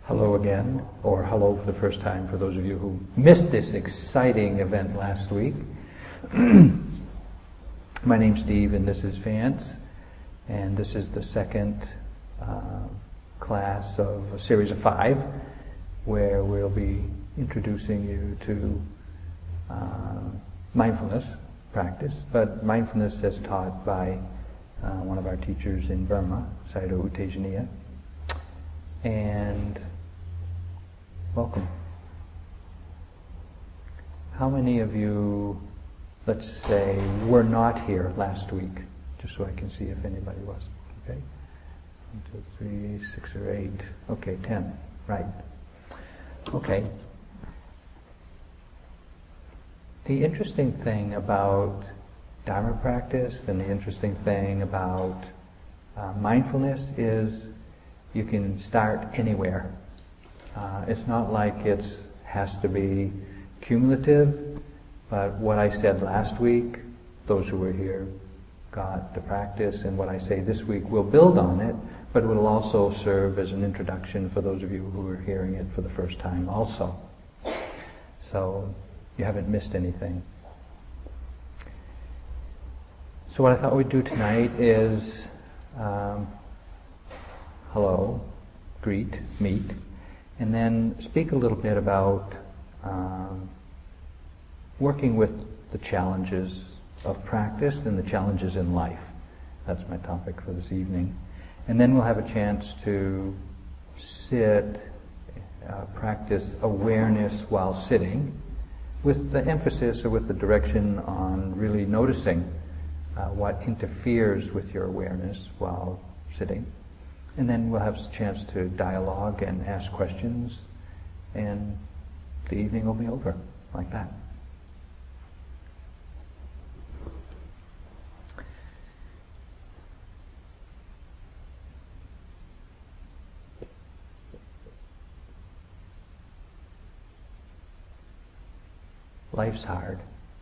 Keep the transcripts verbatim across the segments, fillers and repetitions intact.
Hello again, or hello for the first time for those of you who missed this exciting event last week. My name's Steve and this is Vance, and this is the second uh, class of a series of five where we'll be introducing you to uh, mindfulness practice, but mindfulness as taught by uh, one of our teachers in Burma, Sayadaw U Tejaniya. And welcome. How many of you, let's say, were not here last week? Just so I can see if anybody was. Okay? One, two, three, six or eight. Okay, ten. Right. Okay. The interesting thing about Dharma practice and the interesting thing about uh, mindfulness is you can start anywhere. Uh, it's not like it has to be cumulative, but what I said last week, those who were here got the practice, and what I say this week will build on it, but it will also serve as an introduction for those of you who are hearing it for the first time also. So you haven't missed anything. So what I thought we'd do tonight is um, hello, greet, meet, and then speak a little bit about um, working with the challenges of practice and the challenges in life. That's my topic for this evening. And then we'll have a chance to sit, uh, practice awareness while sitting, with the emphasis or with the direction on really noticing uh, what interferes with your awareness while sitting. And then we'll have a chance to dialogue and ask questions, and the evening will be over like that. Life's hard.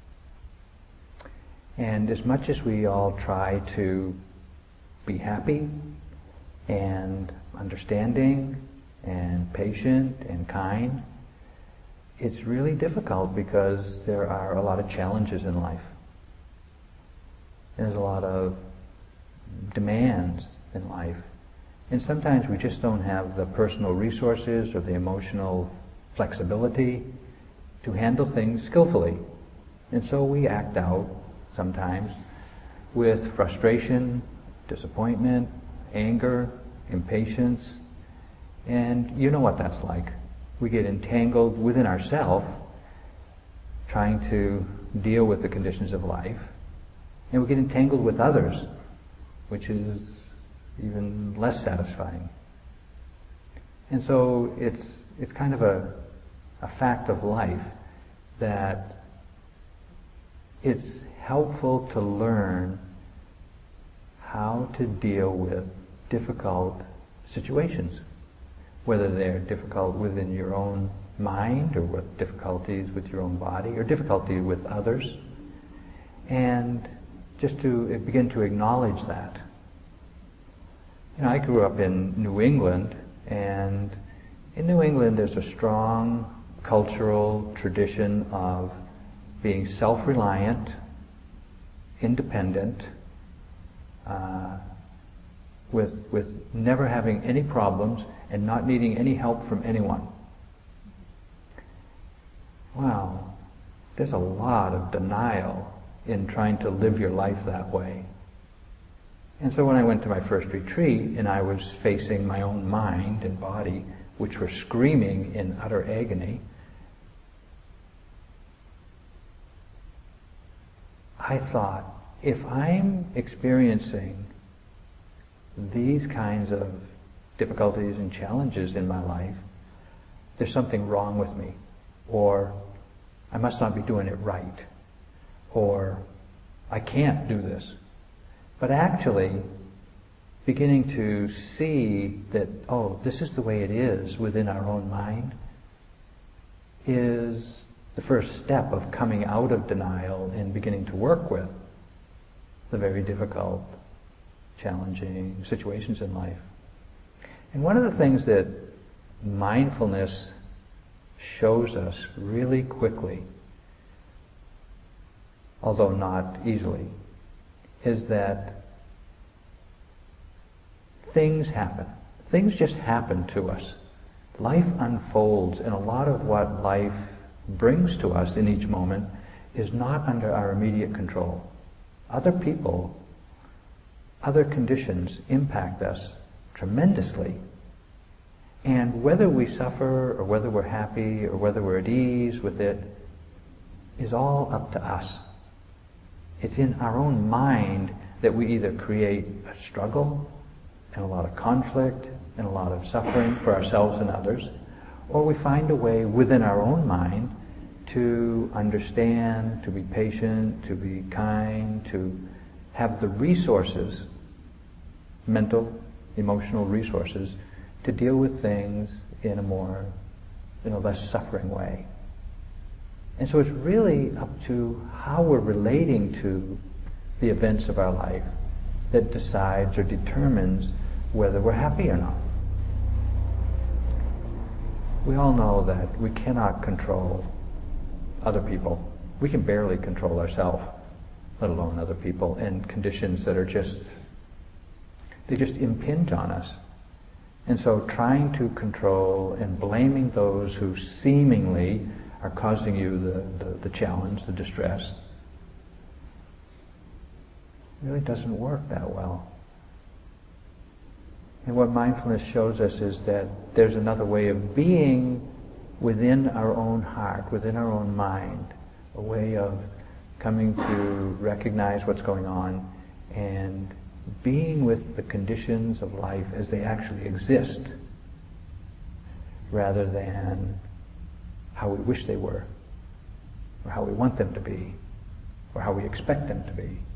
And as much as we all try to be happy and understanding and patient and kind, it's really difficult because there are a lot of challenges in life. There's a lot of demands in life. And sometimes we just don't have the personal resources or the emotional flexibility to handle things skillfully. And so we act out sometimes with frustration, disappointment, anger, impatience, and you know what that's like. We get entangled within ourselves trying to deal with the conditions of life, and we get entangled with others, which is even less satisfying. And so it's it's kind of a, a fact of life that it's helpful to learn how to deal with difficult situations, whether they're difficult within your own mind or with difficulties with your own body or difficulty with others, and just to begin to acknowledge that. You know, I grew up in New England, and in New England there's a strong cultural tradition of being self-reliant, independent, uh, with with never having any problems and not needing any help from anyone. Wow, there's a lot of denial in trying to live your life that way. And so when I went to my first retreat and I was facing my own mind and body, which were screaming in utter agony, I thought, if I'm experiencing these kinds of difficulties and challenges in my life, there's something wrong with me, or I must not be doing it right, or I can't do this. But actually, beginning to see that, oh, this is the way it is within our own mind, is the first step of coming out of denial and beginning to work with the very difficult, challenging situations in life. And one of the things that mindfulness shows us really quickly, although not easily, is that things happen. Things just happen to us. Life unfolds, and a lot of what life brings to us in each moment is not under our immediate control. Other people, other conditions impact us tremendously. And whether we suffer, or whether we're happy, or whether we're at ease with it, is all up to us. It's in our own mind that we either create a struggle and a lot of conflict and a lot of suffering for ourselves and others, or we find a way within our own mind to understand, to be patient, to be kind, to have the resources, mental, emotional resources, to deal with things in a more, in a less suffering way. And so it's really up to how we're relating to the events of our life that decides or determines whether we're happy or not. We all know that we cannot control other people. We can barely control ourselves, let alone other people, and conditions that are just, they just impinge on us. And so trying to control and blaming those who seemingly are causing you the, the, the challenge, the distress, really doesn't work that well. And what mindfulness shows us is that there's another way of being within our own heart, within our own mind, a way of coming to recognize what's going on and being with the conditions of life as they actually exist, rather than how we wish they were, or how we want them to be, or how we expect them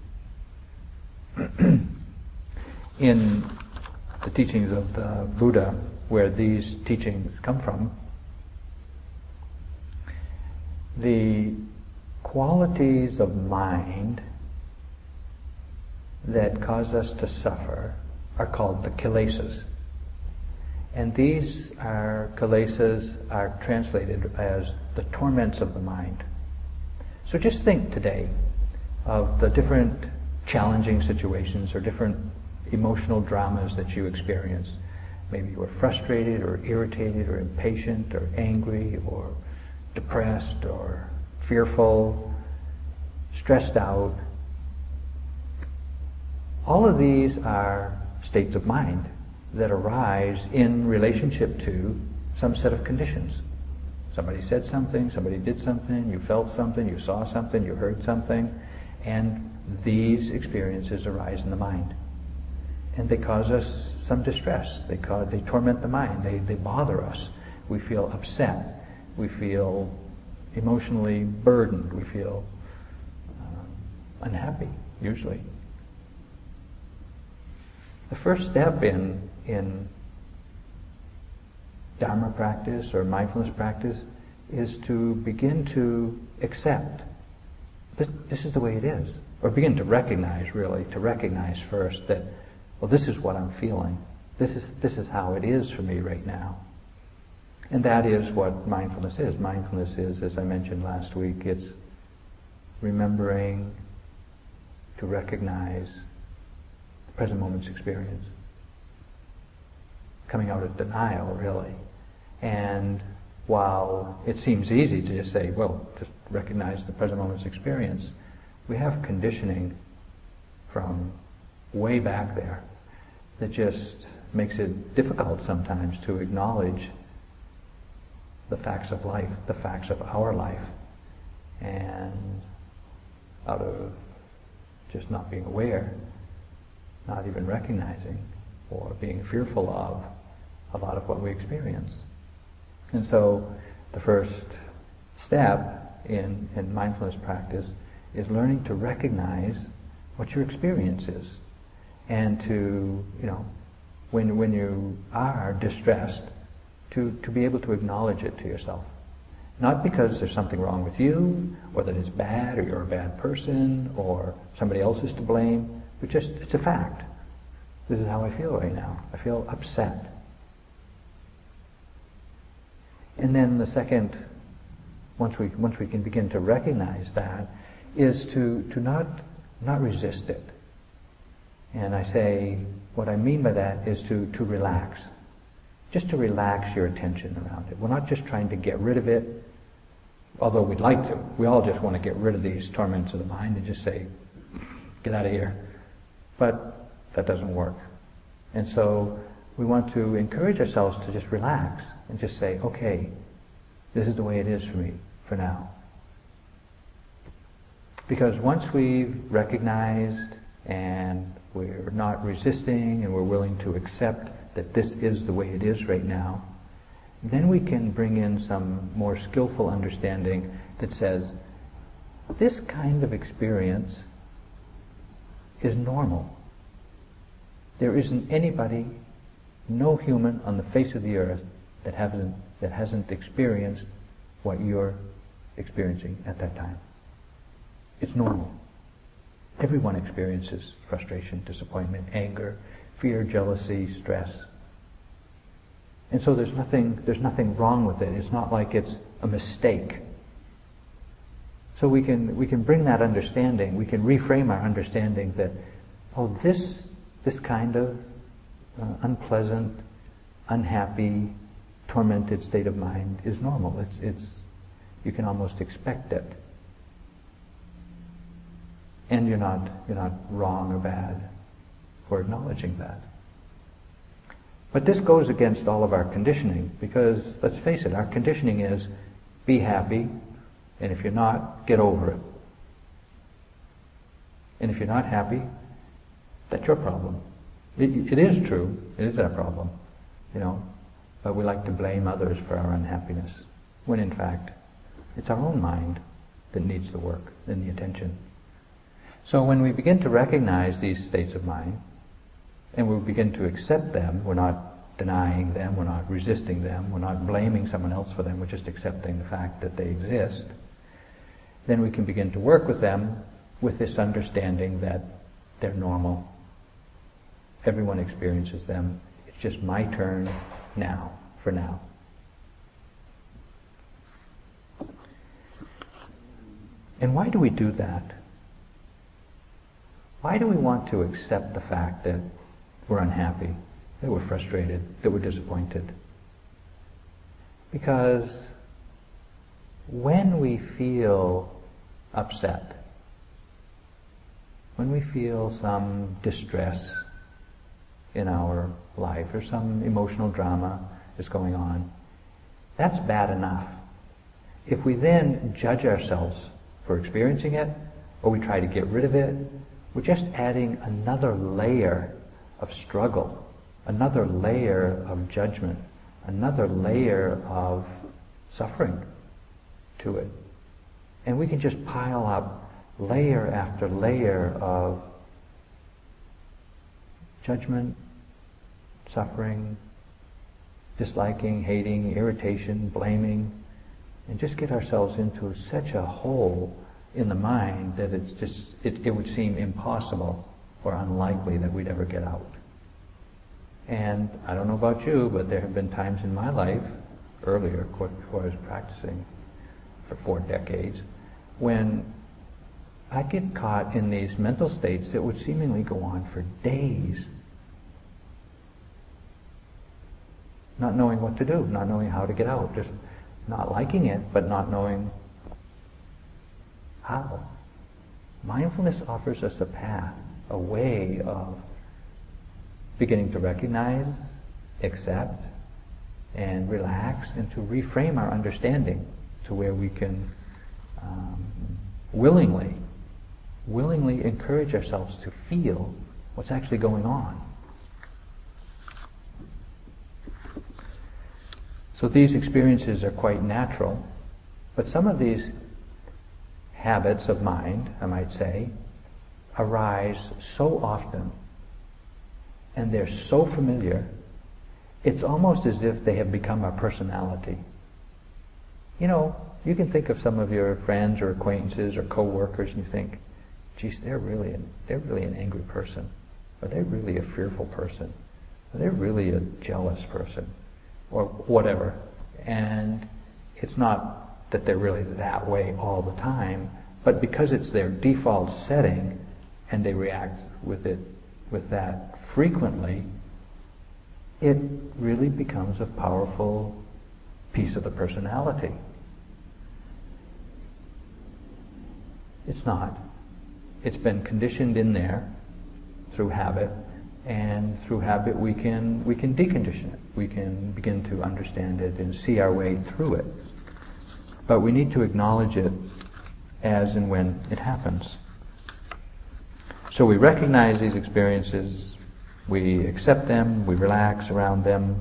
to be. In the teachings of the Buddha, where these teachings come from, the qualities of mind that cause us to suffer are called the kilesas. And these are, kilesas are translated as the torments of the mind. So just think today of the different challenging situations or different emotional dramas that you experience. Maybe you were frustrated or irritated or impatient or angry or depressed or fearful, stressed out. All of these are states of mind that arise in relationship to some set of conditions. Somebody said something, somebody did something, you felt something, you saw something, you heard something, and these experiences arise in the mind. And they cause us some distress. They cause, they torment the mind. They, they bother us. We feel upset. We feel emotionally burdened. We feel um, unhappy, usually. The first step in, in Dharma practice or mindfulness practice is to begin to accept this, this is the way it is. Or begin to recognize, really, to recognize first that, well, this is what I'm feeling. This is, this is how it is for me right now. And that is what mindfulness is. Mindfulness is, as I mentioned last week, it's remembering to recognize the present moment's experience. Coming out of denial, really. And while it seems easy to just say, well, just recognize the present moment's experience, we have conditioning from way back there that just makes it difficult sometimes to acknowledge the facts of life, the facts of our life, and out of just not being aware, not even recognizing, or being fearful of a lot of what we experience. And so the first step in, in mindfulness practice is learning to recognize what your experience is, and to, you know, when when you are distressed, to, to be able to acknowledge it to yourself. Not because there's something wrong with you, or that it's bad, or you're a bad person, or somebody else is to blame, but just, it's a fact. This is how I feel right now. I feel upset. And then the second, once we once we can begin to recognize that, is to, to not not resist it. And I say, what I mean by that is to, to relax. Just to relax your attention around it. We're not just trying to get rid of it, although we'd like to. We all just want to get rid of these torments of the mind and just say, get out of here. But that doesn't work. And so we want to encourage ourselves to just relax and just say, okay, this is the way it is for me for now. Because once we've recognized and we're not resisting and we're willing to accept that this is the way it is right now, then we can bring in some more skillful understanding that says, this kind of experience is normal. There isn't anybody, no human on the face of the earth that hasn't, that hasn't experienced what you're experiencing at that time. It's normal. Everyone experiences frustration, disappointment, anger, fear, jealousy, stress. And so there's nothing, there's nothing wrong with it. It's not like it's a mistake. So we can, we can bring that understanding, we can reframe our understanding that, oh, this, this kind of uh, unpleasant, unhappy, tormented state of mind is normal. It's, it's, you can almost expect it. And you're not, you're not wrong or bad for acknowledging that. But this goes against all of our conditioning, because let's face it, our conditioning is be happy, and if you're not, get over it. And if you're not happy, that's your problem. It, it is true, it is our problem, you know, but we like to blame others for our unhappiness, when in fact, it's our own mind that needs the work and the attention. So when we begin to recognize these states of mind, and we begin to accept them, we're not denying them, we're not resisting them, we're not blaming someone else for them, we're just accepting the fact that they exist, then we can begin to work with them with this understanding that they're normal. Everyone experiences them. It's just my turn now, for now. And why do we do that? Why do we want to accept the fact that we're unhappy, that we're frustrated, that we're disappointed? Because when we feel upset, when we feel some distress in our life or some emotional drama is going on, that's bad enough. If we then judge ourselves for experiencing it, or we try to get rid of it, we're just adding another layer of struggle, another layer of judgment, another layer of suffering to it. And we can just pile up layer after layer of judgment, suffering, disliking, hating, irritation, blaming, and just get ourselves into such a hole in the mind that it's just, it, it would seem impossible or unlikely that we'd ever get out. And I don't know about you, but there have been times in my life, earlier, of course, before I was practicing for four decades, when I get caught in these mental states that would seemingly go on for days. Not knowing what to do, not knowing how to get out, just not liking it, but not knowing how. Mindfulness offers us a path, a way of beginning to recognize, accept, and relax, and to reframe our understanding to where we can um, willingly, willingly encourage ourselves to feel what's actually going on. So these experiences are quite natural, but some of these habits of mind, I might say, arise so often, and they're so familiar, it's almost as if they have become our personality. You know, you can think of some of your friends or acquaintances or co-workers and you think, geez, they're really an, they're really an angry person. Or they're really a fearful person. Or they're really a jealous person. Or whatever. And it's not that they're really that way all the time, but because it's their default setting and they react with it, with that frequently, it really becomes a powerful piece of the personality. It's not. It's been conditioned in there through habit, and through habit we can we can decondition it. We can begin to understand it and see our way through it. But we need to acknowledge it as and when it happens. So we recognize these experiences, we accept them, we relax around them.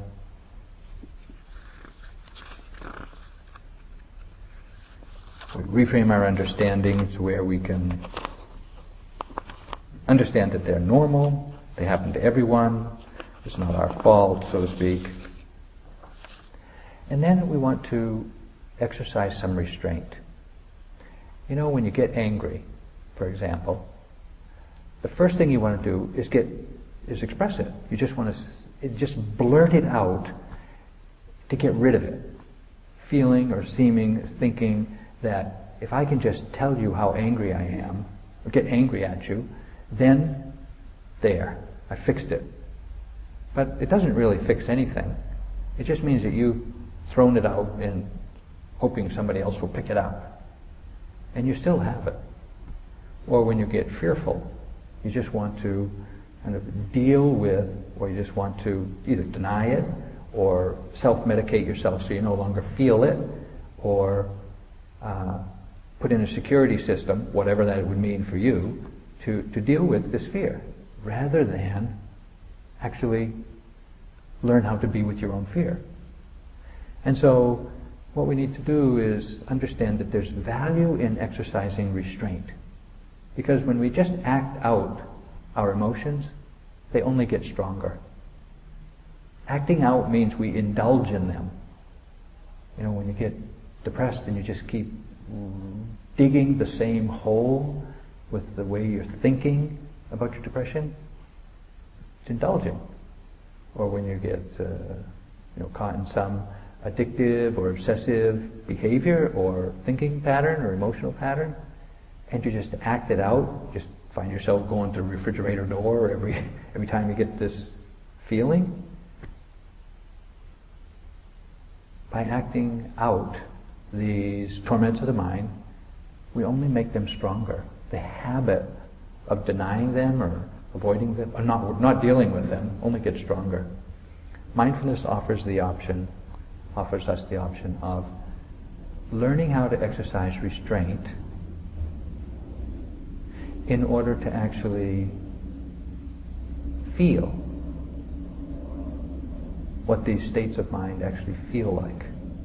We reframe our understanding to where we can understand that they're normal, they happen to everyone, it's not our fault, so to speak. And then we want to exercise some restraint. You know, when you get angry, for example, the first thing you want to do is get is express it. You just want to just blurt it out to get rid of it. Feeling or seeming, thinking that if I can just tell you how angry I am, or get angry at you, then there, I fixed it. But it doesn't really fix anything. It just means that you've thrown it out and hoping somebody else will pick it up. And you still have it. Or when you get fearful, you just want to kind of deal with, or you just want to either deny it, or self-medicate yourself so you no longer feel it, or uh, put in a security system, whatever that would mean for you, to, to deal with this fear, rather than actually learn how to be with your own fear. And so what we need to do is understand that there's value in exercising restraint. Because when we just act out our emotions, they only get stronger. Acting out means we indulge in them. You know, when you get depressed and you just keep digging the same hole with the way you're thinking about your depression, it's indulging. Or when you get uh, you know, caught in some addictive or obsessive behavior or thinking pattern or emotional pattern, and you just act it out, just find yourself going to the refrigerator door every every time you get this feeling. By acting out these torments of the mind, we only make them stronger. The habit of denying them or avoiding them, or not, not dealing with them, only gets stronger. Mindfulness offers the option, offers us the option of learning how to exercise restraint in order to actually feel what these states of mind actually feel like,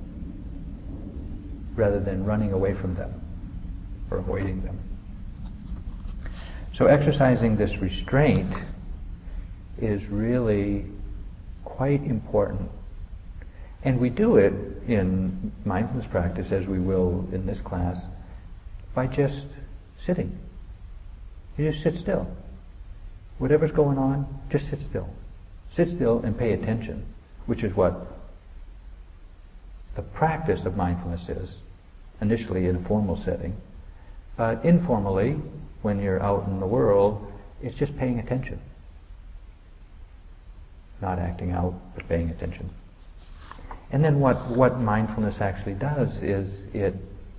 rather than running away from them or avoiding them. So exercising this restraint is really quite important. And we do it in mindfulness practice, as we will in this class, by just sitting. You just sit still. Whatever's going on, just sit still. Sit still and pay attention, which is what the practice of mindfulness is, initially in a formal setting. But informally, when you're out in the world, it's just paying attention. Not acting out, but paying attention. And then what, what mindfulness actually does is it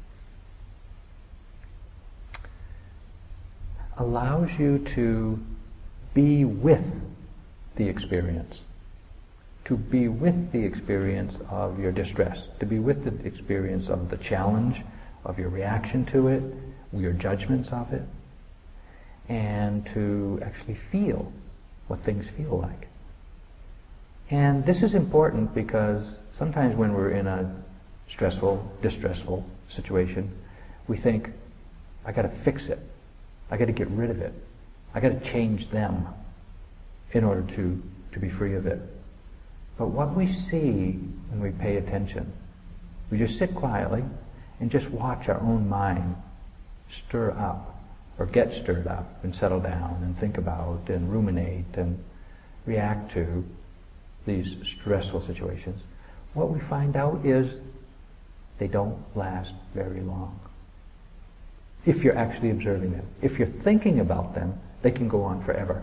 allows you to be with the experience. To be with the experience of your distress. To be with the experience of the challenge, of your reaction to it, your judgments of it. And to actually feel what things feel like. And this is important because sometimes when we're in a stressful, distressful situation, we think, I gotta fix it. I gotta get rid of it. I gotta change them in order to, to be free of it. But what we see when we pay attention, we just sit quietly and just watch our own mind stir up, or get stirred up and settle down and think about and ruminate and react to these stressful situations. what we find out is they don't last very long. If you're actually observing them. If you're thinking about them, they can go on forever.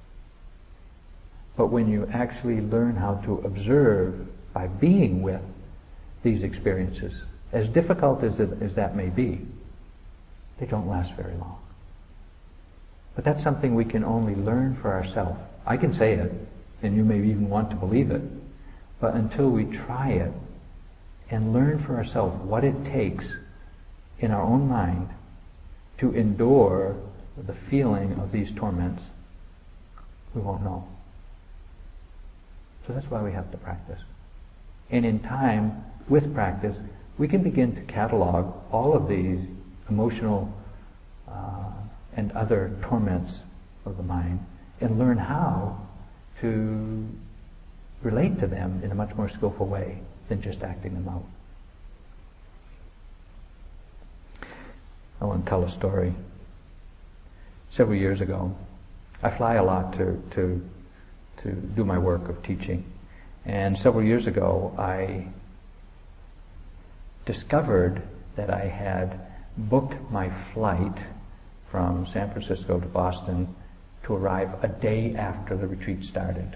But when you actually learn how to observe by being with these experiences, as difficult as, it, as that may be, they don't last very long. But that's something we can only learn for ourselves. I can say it, and you may even want to believe it, but until we try it and learn for ourselves what it takes in our own mind to endure the feeling of these torments, we won't know. So that's why we have to practice. And in time, with practice, we can begin to catalog all of these emotional uh, and other torments of the mind and learn how to relate to them in a much more skillful way than just acting them out. I want to tell a story. Several years ago, I fly a lot to, to, to do my work of teaching. And several years ago, I discovered that I had booked my flight from San Francisco to Boston to arrive a day after the retreat started.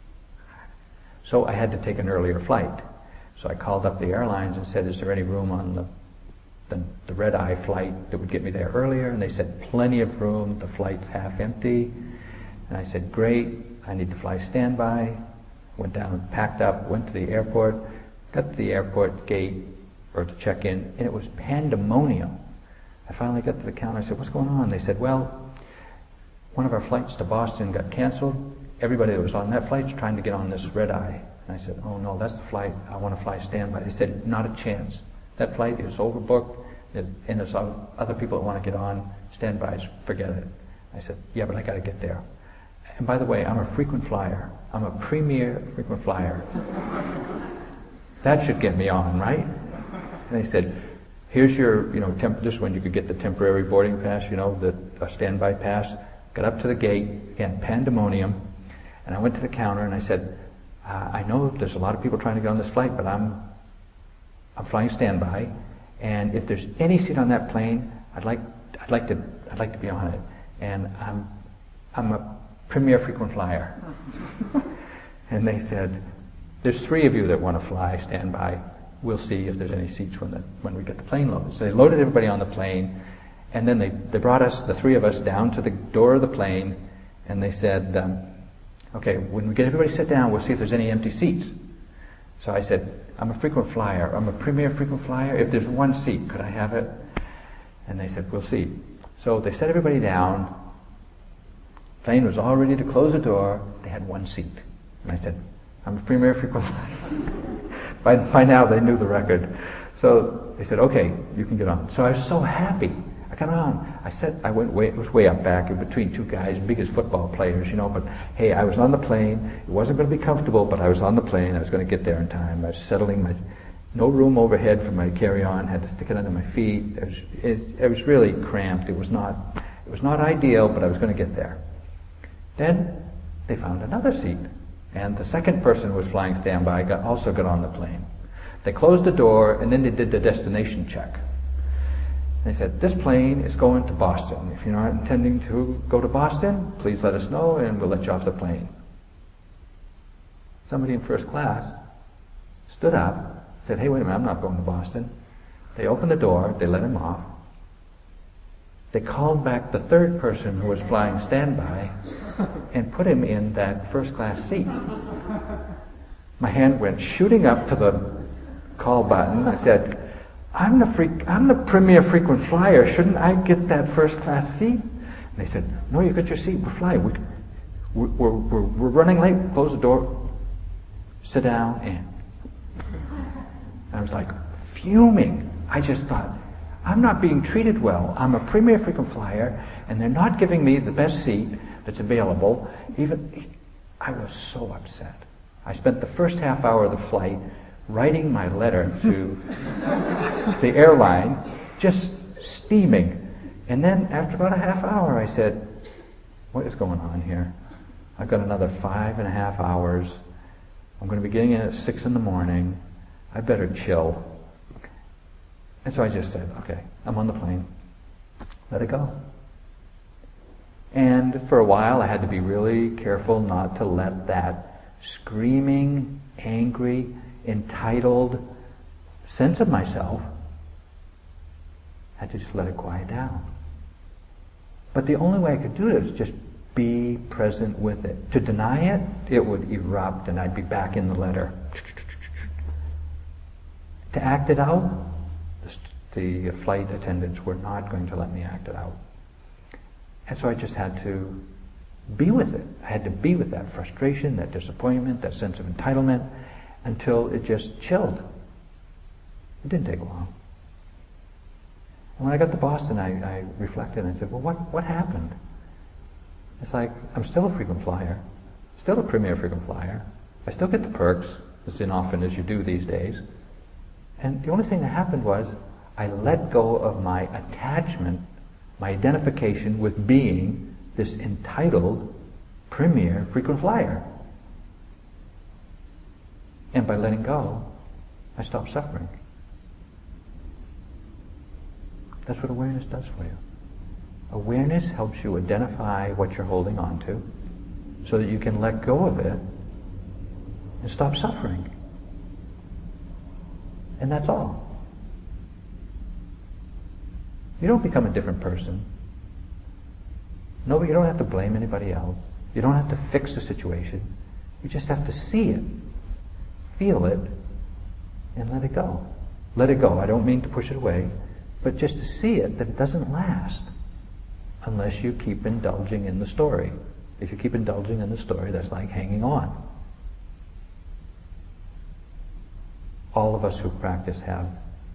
So I had to take an earlier flight. So I called up the airlines and said, is there any room on the, the, the red-eye flight that would get me there earlier? And they said, plenty of room, the flight's half empty. And I said, great, I need to fly standby. Went down, packed up, went to the airport, got to the airport gate, or to check in, and it was pandemonium. I finally got to the counter, I said, what's going on? They said, well, one of our flights to Boston got canceled. Everybody that was on that flight's trying to get on this red eye. And I said, oh no, that's the flight, I want to fly standby. They said, not a chance. That flight is overbooked, and there's other people that want to get on, standby, forget it. I said, yeah, but I got to get there. And by the way, I'm a frequent flyer. I'm a premier frequent flyer. That should get me on, right? And they said, here's your, you know, temp- this one you could get the temporary boarding pass, you know, the a standby pass. Got up to the gate, again, pandemonium, and I went to the counter and I said, uh, I know there's a lot of people trying to get on this flight, but I'm, I'm flying standby, and if there's any seat on that plane, I'd like, I'd like to, I'd like to be on it, and I'm, I'm a premier frequent flyer. And they said, there's three of you that want to fly standby. We'll see if there's any seats when the, when we get the plane loaded. So they loaded everybody on the plane, and then they, they brought us, the three of us, down to the door of the plane, and they said, um, okay, when we get everybody sit down, we'll see if there's any empty seats. So I said, I'm a frequent flyer. I'm a premier frequent flyer. If there's one seat, could I have it? And they said, we'll see. So they set everybody down. Plane was all ready to close the door. They had one seat. And I said, I'm a premier frequent flyer. by, by now they knew the record. So they said, okay, you can get on. So I was so happy. I got on. I said, I went way, it was way up back in between two guys, big as football players, you know, but hey, I was on the plane. It wasn't going to be comfortable, but I was on the plane. I was going to get there in time. I was settling my, no room overhead for my carry-on. Had to stick it under my feet. It was, it, it was really cramped. It was not, it was not ideal, but I was going to get there. Then they found another seat, and the second person who was flying standby got, also got on the plane. They closed the door, and then they did the destination check. They said, this plane is going to Boston. If you're not intending to go to Boston, please let us know, and we'll let you off the plane. Somebody in first class stood up, said, hey, wait a minute, I'm not going to Boston. They opened the door, they let him off. They called back the third person who was flying standby and put him in that first class seat. My hand went shooting up to the call button. I said, I'm the freak, I'm the premier frequent flyer. Shouldn't I get that first class seat? And they said, no, you got your seat. We're flying. We, we're, we're, we're running late. Close the door. Sit down. And I was like fuming. I just thought, I'm not being treated well. I'm a premier frequent flyer, and they're not giving me the best seat that's available. Even I was so upset. I spent the first half hour of the flight writing my letter to the airline, just steaming. And then after about a half hour, I said, what is going on here? I've got another five and a half hours. I'm going to be getting in at six in the morning. I better chill. And so I just said, okay, I'm on the plane. Let it go. And for a while I had to be really careful not to let that screaming, angry, entitled sense of myself, I had to just let it quiet down. But the only way I could do it was just be present with it. To deny it, it would erupt and I'd be back in the letter. To act it out, the flight attendants were not going to let me act it out. And so I just had to be with it. I had to be with that frustration, that disappointment, that sense of entitlement, until it just chilled. It didn't take long. And when I got to Boston, I, I reflected and I said, well, what, what happened? It's like, I'm still a frequent flyer, still a premier frequent flyer. I still get the perks, as often as you do these days. And the only thing that happened was, I let go of my attachment, my identification with being this entitled premier frequent flyer. And by letting go, I stopped suffering. That's what awareness does for you. Awareness helps you identify what you're holding on to so that you can let go of it and stop suffering. And that's all. You don't become a different person. No, you don't have to blame anybody else. You don't have to fix the situation. You just have to see it, feel it, and let it go. Let it go. I don't mean to push it away, but just to see it, that it doesn't last unless you keep indulging in the story. If you keep indulging in the story, that's like hanging on. All of us who practice have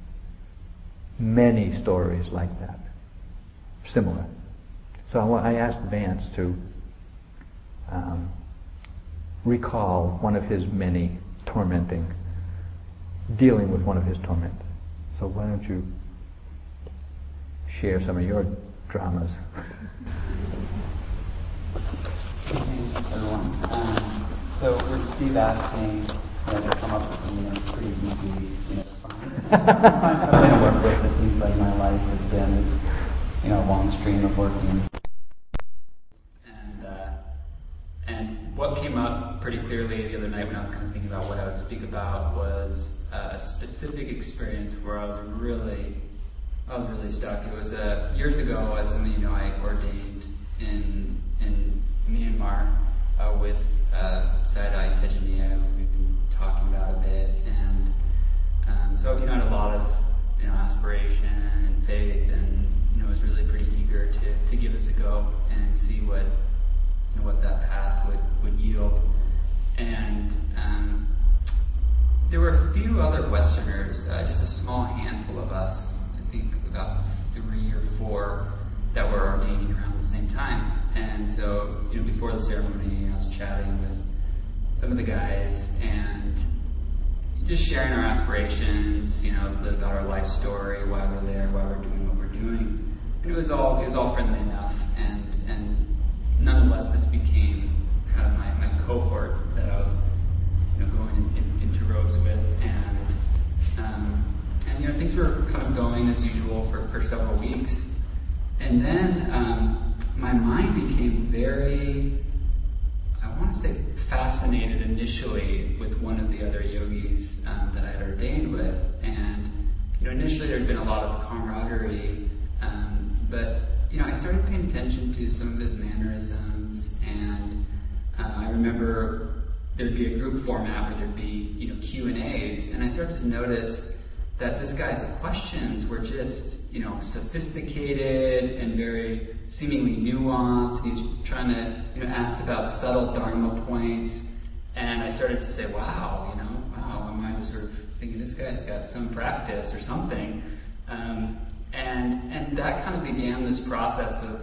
many stories like that, similar. So I asked Vance to um, recall one of his many tormenting, dealing with one of his torments. So why don't you share some of your dramas? Hey, everyone. Um, so with Steve asking, you know, to come up with some, you know, pretty easy, you know, find something to work with. It seems like my life has been, you know, a long stream of working. And uh, and what came up pretty clearly the other night when I was kind of thinking about what I would speak about was uh, a specific experience where I was really, I was really stuck. It was uh, years ago, as some of you know, I ordained in in Myanmar uh, with uh, Sayadaw Tejaniya, who we've been talking about a bit, and um, so you know, I had a lot of you know aspiration and faith, and you know, was really pretty eager to to give this a go and see what you know what that path would would yield. And um, there were a few other Westerners, uh, just a small handful of us, I think about three or four, that were ordaining around the same time. And so, you know, before the ceremony, I was chatting with some of the guys and just sharing our aspirations, you know, about our life story, why we're there, why we're doing what we're doing. And it was all it was all friendly enough, and and nonetheless, this became kind of my, my cohort that I was, you know, going in, in, into robes with, and um, and you know, things were kind of going as usual for, for several weeks. And then um, my mind became very, I want to say, fascinated initially with one of the other yogis um, that I had ordained with. And, you know, initially there had been a lot of camaraderie, um, but, you know, I started paying attention to some of his mannerisms, and uh, I remember there'd be a group format where there'd be, you know, Q and A's, and I started to notice that this guy's questions were just, you know, sophisticated and very seemingly nuanced. He was trying to, you know, ask about subtle Dharma points. And I started to say, wow, you know, wow, my mind was sort of thinking, this guy's got some practice or something. Um, and and that kind of began this process of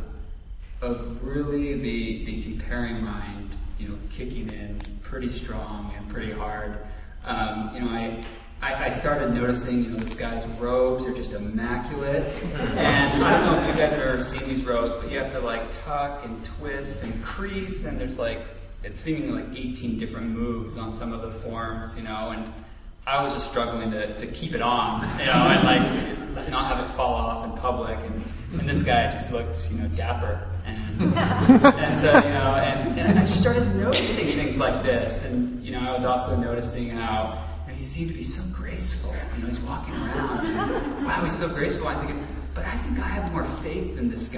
of really the, the comparing mind, you know, kicking in pretty strong and pretty hard. Um, you know, I... I, I started noticing, you know, this guy's robes are just immaculate. And I don't know if you guys have ever seen these robes, but you have to like tuck and twist and crease, and there's like, it's seemingly like eighteen different moves on some of the forms, you know, and I was just struggling to, to keep it on, you know, and like not have it fall off in public. And, and this guy just looked, you know, dapper. And, and so, you know, and, and I just started noticing things like this. And, you know, I was also noticing how, you know, he seemed to be so graceful. You know, he's walking around and, wow, he's so graceful. I'm thinking, but I think I have more faith than this guy.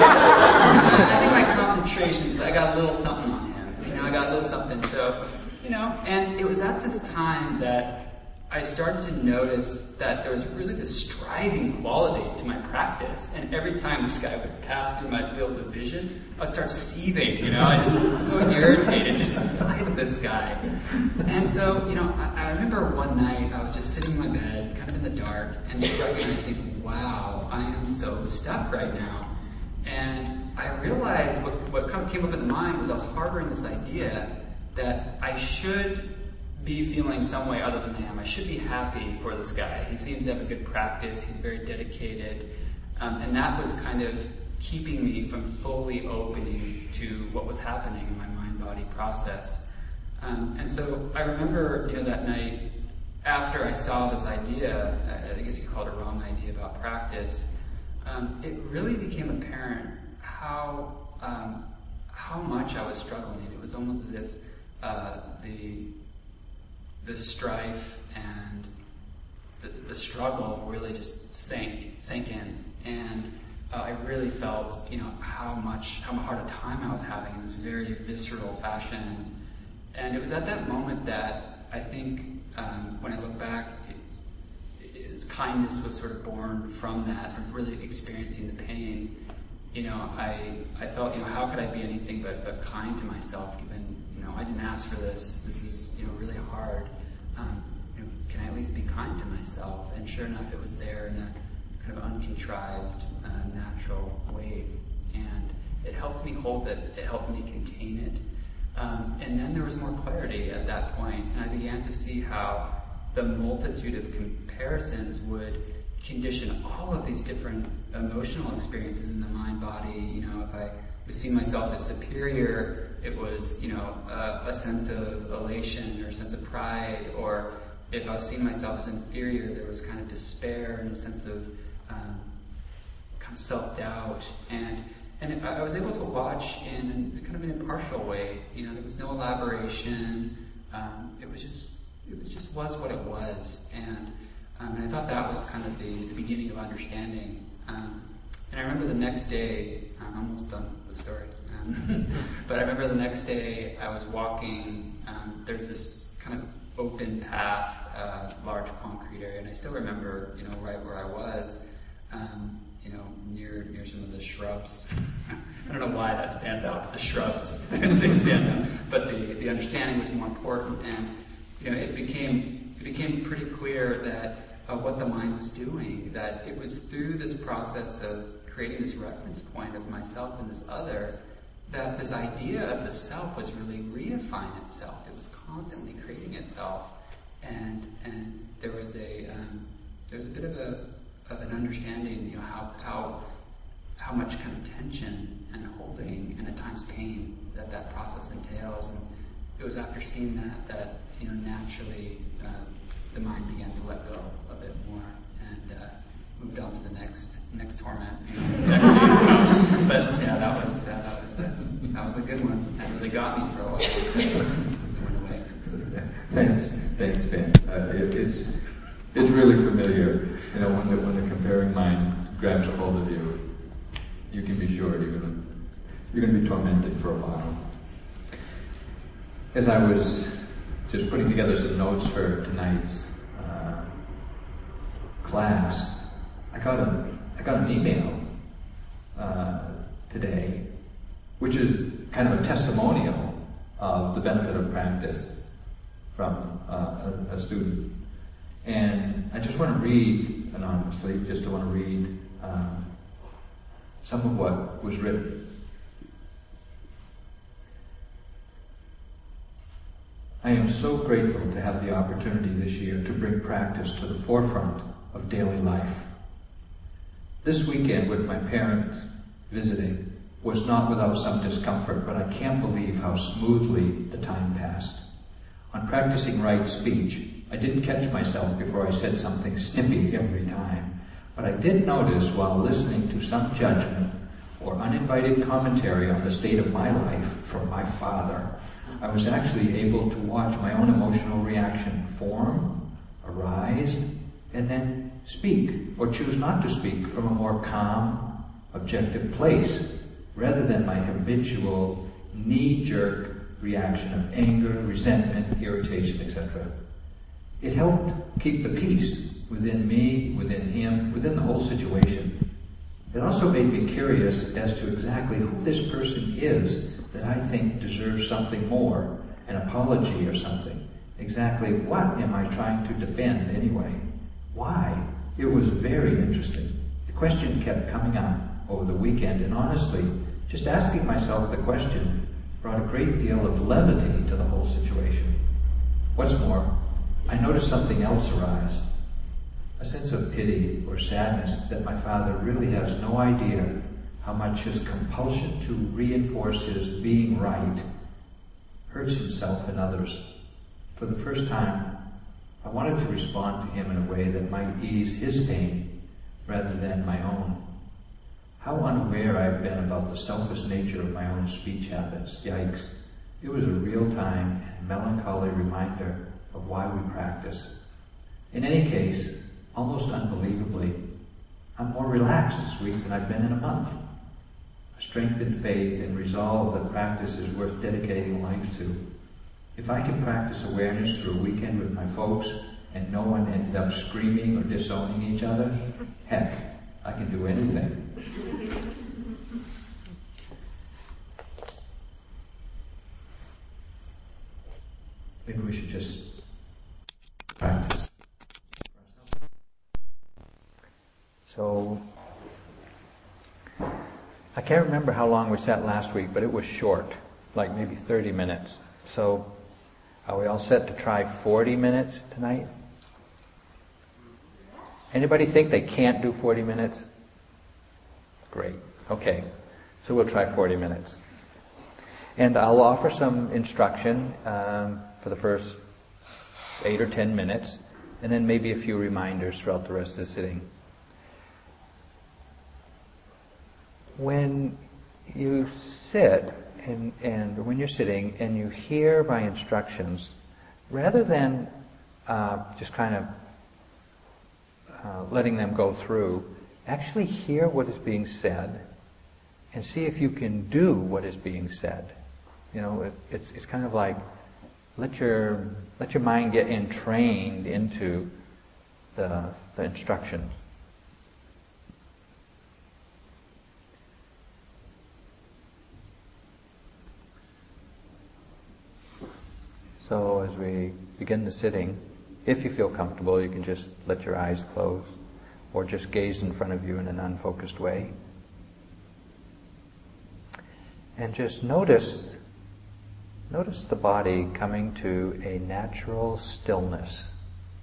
I think my concentrations, I got a little something on him. You know, I got a little something. So, you know, and it was at this time that I started to notice that there was really this striving quality to my practice. And every time this guy would pass through my field of vision, I would start seething, you know, I just was so irritated just the sight of this guy. And so, you know, I, I remember one night I was just sitting in my bed, kind of in the dark, and just recognizing, wow, I am so stuck right now. And I realized what, what kind of came up in the mind was I was harboring this idea that I should be feeling some way other than I am. I should be happy for this guy. He seems to have a good practice. He's very dedicated. Um, and that was kind of keeping me from fully opening to what was happening in my mind-body process. Um, and so I remember, you know, that night after I saw this idea, I guess you could call it a wrong idea about practice, um, it really became apparent how um, how much I was struggling. It was almost as if uh, the the strife and the, the struggle really just sank sank in, and uh, I really felt, you know, how much how hard a time I was having in this very visceral fashion. And it was at that moment that I think, um, when I look back, it, it, kindness was sort of born from that, from really experiencing the pain. You know, I I felt, you know, how could I be anything but, but kind to myself, given, you know, I didn't ask for this. This is, you know, really hard. Um, you know, can I at least be kind to myself? And sure enough, it was there in a kind of uncontrived, uh, natural way. And it helped me hold it. It helped me contain it. Um, and then there was more clarity at that point, and I began to see how the multitude of comparisons would condition all of these different emotional experiences in the mind-body. You know, if I would see myself as superior, it was, you know, uh, a sense of elation or a sense of pride. Or if I was seeing myself as inferior, there was kind of despair and a sense of um, kind of self-doubt. And And it, I was able to watch in kind of an impartial way. You know, there was no elaboration. Um, it was just, it was just was what it was. And, um, and I thought that was kind of the, the beginning of understanding. Um, and I remember the next day, I'm almost done with the story. Um, but I remember the next day I was walking. Um, there's this kind of open path, uh, large concrete area, and I still remember, you know, right where I was. Um, you know, near near some of the shrubs. I don't know why that stands out, but the shrubs, they stand out. But the, the understanding was more important, and, you know, it became it became pretty clear that uh, what the mind was doing, that it was through this process of creating this reference point of myself and this other, that this idea of the self was really reifying itself. It was constantly creating itself, and and there was a um, there was a bit of a of an understanding, you know, how how how much kind of tension and holding and at times pain that that process entails. And it was after seeing that that, you know, naturally uh, the mind began to let go a bit more and uh, moved on to the next next torment. But yeah, that was that, that was the, that was a good one. That really got me for a while. It went away. Thanks, thanks, Ben. Uh, it, it's it's really familiar. You know, when the when the comparing mind grabs a hold of you, you can be sure you're gonna you're gonna be tormented for a while. As I was just putting together some notes for tonight's uh, class, I got a I got an email uh, today, which is kind of a testimonial of the benefit of practice from uh, a, a student. And I just want to read anonymously, just want to read um, some of what was written. I am so grateful to have the opportunity this year to bring practice to the forefront of daily life. This weekend with my parents visiting was not without some discomfort, but I can't believe how smoothly the time passed. On practicing right speech, I didn't catch myself before I said something snippy every time, but I did notice while listening to some judgment or uninvited commentary on the state of my life from my father, I was actually able to watch my own emotional reaction form, arise, and then speak, or choose not to speak from a more calm, objective place, rather than my habitual knee-jerk reaction of anger, resentment, irritation, et cetera. It helped keep the peace within me, within him, within the whole situation. It also made me curious as to exactly who this person is that I think deserves something more, an apology or something. Exactly what am I trying to defend anyway? Why? It was very interesting. The question kept coming up over the weekend, and honestly, just asking myself the question brought a great deal of levity to the whole situation. What's more, I noticed something else arise. A sense of pity or sadness that my father really has no idea how much his compulsion to reinforce his being right hurts himself and others. For the first time, I wanted to respond to him in a way that might ease his pain rather than my own. How unaware I've been about the selfish nature of my own speech habits. Yikes. It was a real-time and melancholy reminder of why we practice. In any case, almost unbelievably, I'm more relaxed this week than I've been in a month. A strengthened faith and resolve that practice is worth dedicating life to. If I can practice awareness through a weekend with my folks and no one ended up screaming or disowning each other, heck, I can do anything. Maybe we should just practice. So, I can't remember how long we sat last week, but it was short, like maybe thirty minutes. So, are we all set to try forty minutes tonight? Anybody think they can't do forty minutes? Great. Okay. So we'll try forty minutes. And I'll offer some instruction um, for the first eight or ten minutes, and then maybe a few reminders throughout the rest of the sitting. When you sit, and, and when you're sitting, and you hear my instructions, rather than uh, just kind of uh, letting them go through, actually hear what is being said, and see if you can do what is being said. You know, it, it's it's kind of like let your let your mind get entrained into the the instruction. So as we begin the sitting, if you feel comfortable, you can just let your eyes close, or just gaze in front of you in an unfocused way. And just notice, notice the body coming to a natural stillness.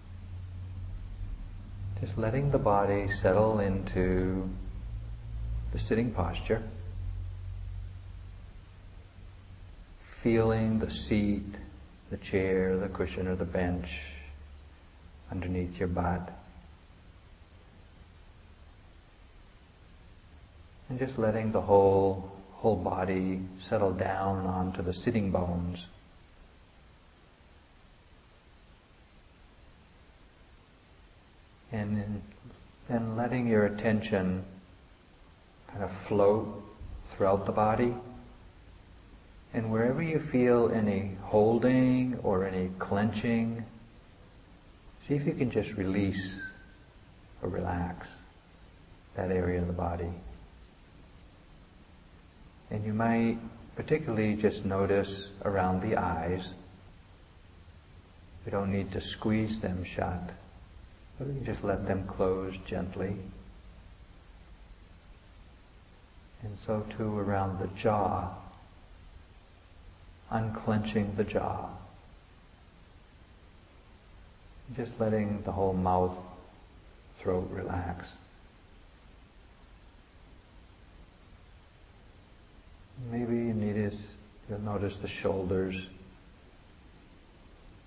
Just letting the body settle into the sitting posture. Feeling the seat, the chair, the cushion, or the bench underneath your butt. And just letting the whole whole body settle down onto the sitting bones. And then, then letting your attention kind of float throughout the body. And wherever you feel any holding or any clenching, see if you can just release or relax that area of the body. And you might particularly just notice around the eyes. We don't need to squeeze them shut, but we can just let them close gently. And so too around the jaw, unclenching the jaw. Just letting the whole mouth, throat relax. Maybe you need is, you'll notice the shoulders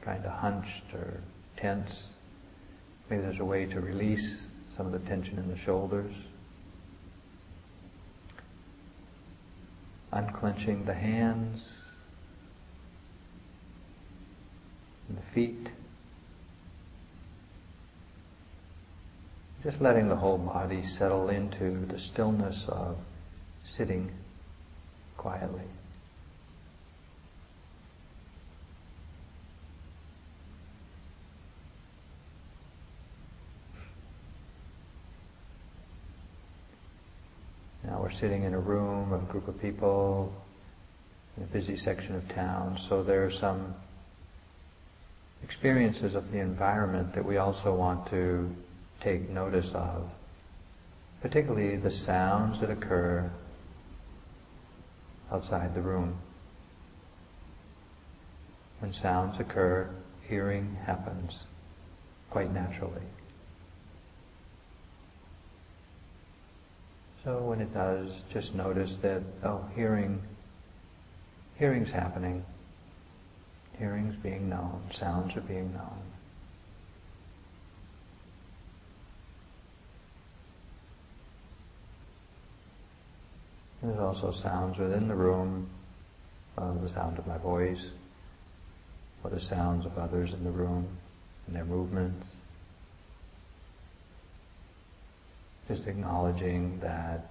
kind of hunched or tense. Maybe there's a way to release some of the tension in the shoulders. Unclenching the hands and the feet. Just letting the whole body settle into the stillness of sitting quietly. Now we're sitting in a room, a group of people, in a busy section of town, so there are some experiences of the environment that we also want to take notice of, particularly the sounds that occur outside the room. When sounds occur, hearing happens quite naturally. So when it does, just notice that, oh, hearing, hearing's happening. Hearing's being known, sounds are being known. There's also sounds within the room, uh, the sound of my voice, or the sounds of others in the room and their movements. Just acknowledging that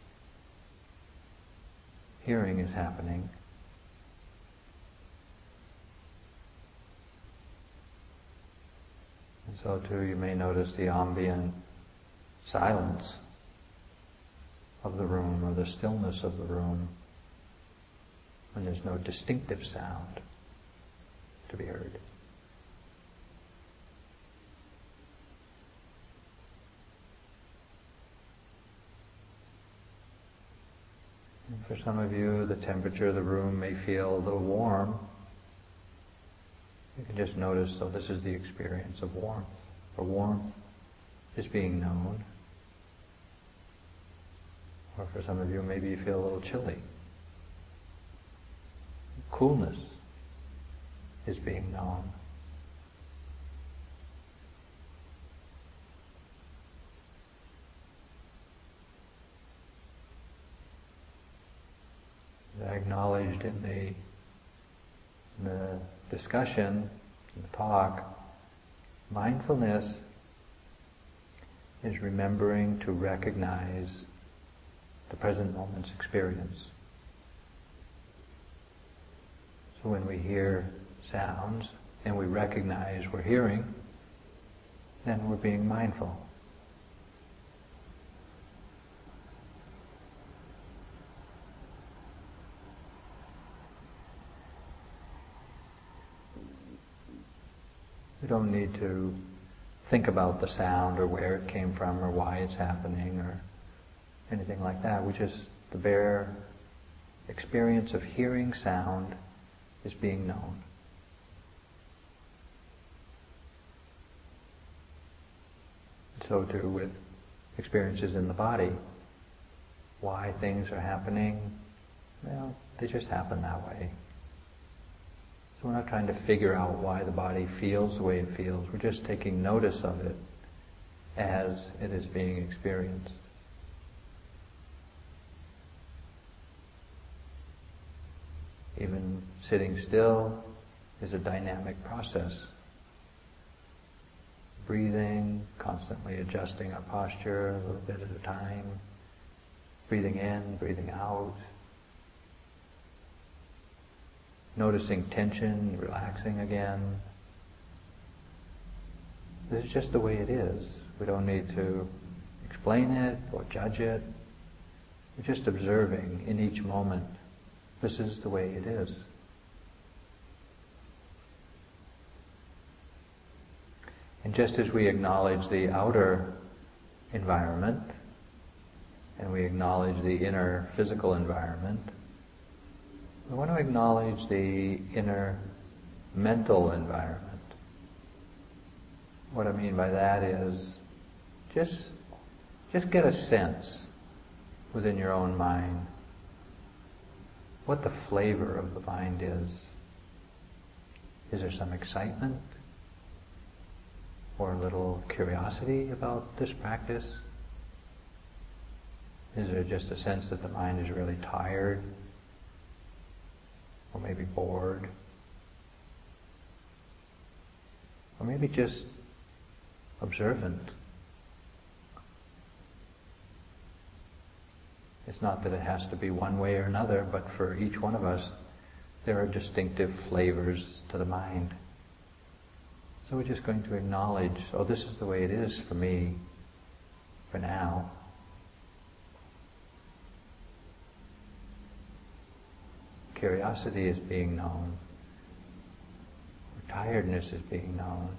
hearing is happening. And so too you may notice the ambient silence of the room or the stillness of the room when there's no distinctive sound to be heard. And for some of you, the temperature of the room may feel a little warm. You can just notice, so this is the experience of warmth, or warmth is being known. Or for some of you, maybe you feel a little chilly. Coolness is being known. As I acknowledged in the, in the discussion, in the talk, mindfulness is remembering to recognize the present moment's experience. So when we hear sounds and we recognize we're hearing, then we're being mindful. We don't need to think about the sound or where it came from or why it's happening or anything like that. We just, the bare experience of hearing sound is being known. So too with experiences in the body. Why things are happening, well, they just happen that way. So we're not trying to figure out why the body feels the way it feels. We're just taking notice of it as it is being experienced. Even sitting still is a dynamic process. Breathing, constantly adjusting our posture a little bit at a time. Breathing in, breathing out. Noticing tension, relaxing again. This is just the way it is. We don't need to explain it or judge it. We're just observing in each moment. This is the way it is. And just as we acknowledge the outer environment, and we acknowledge the inner physical environment, we want to acknowledge the inner mental environment. What I mean by that is just, just get a sense within your own mind what the flavor of the mind is. Is there some excitement or a little curiosity about this practice? Is there just a sense that the mind is really tired or maybe bored? Or maybe just observant? It's not that it has to be one way or another, but for each one of us, there are distinctive flavors to the mind. So we're just going to acknowledge, oh, this is the way it is for me, for now. Curiosity is being known. Tiredness is being known.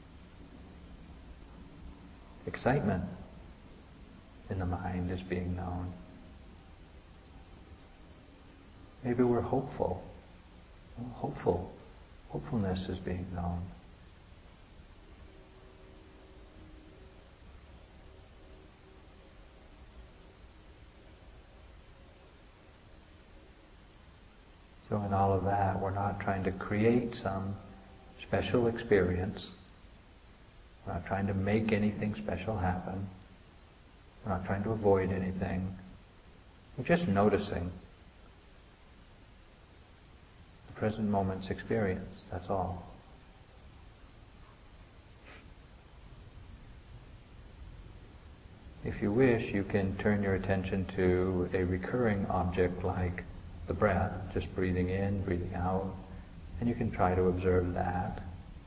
Excitement in the mind is being known. Maybe we're hopeful. Hopeful. Hopefulness is being known. So in all of that, we're not trying to create some special experience. We're not trying to make anything special happen. We're not trying to avoid anything. We're just noticing the present moment's experience, that's all. If you wish, you can turn your attention to a recurring object like the breath, just breathing in, breathing out, and you can try to observe that.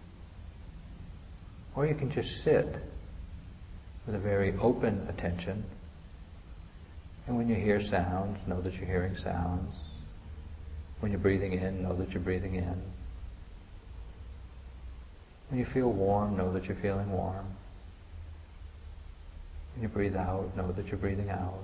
Or you can just sit with a very open attention, and when you hear sounds, know that you're hearing sounds. When you're breathing in, know that you're breathing in. When you feel warm, know that you're feeling warm. When you breathe out, know that you're breathing out.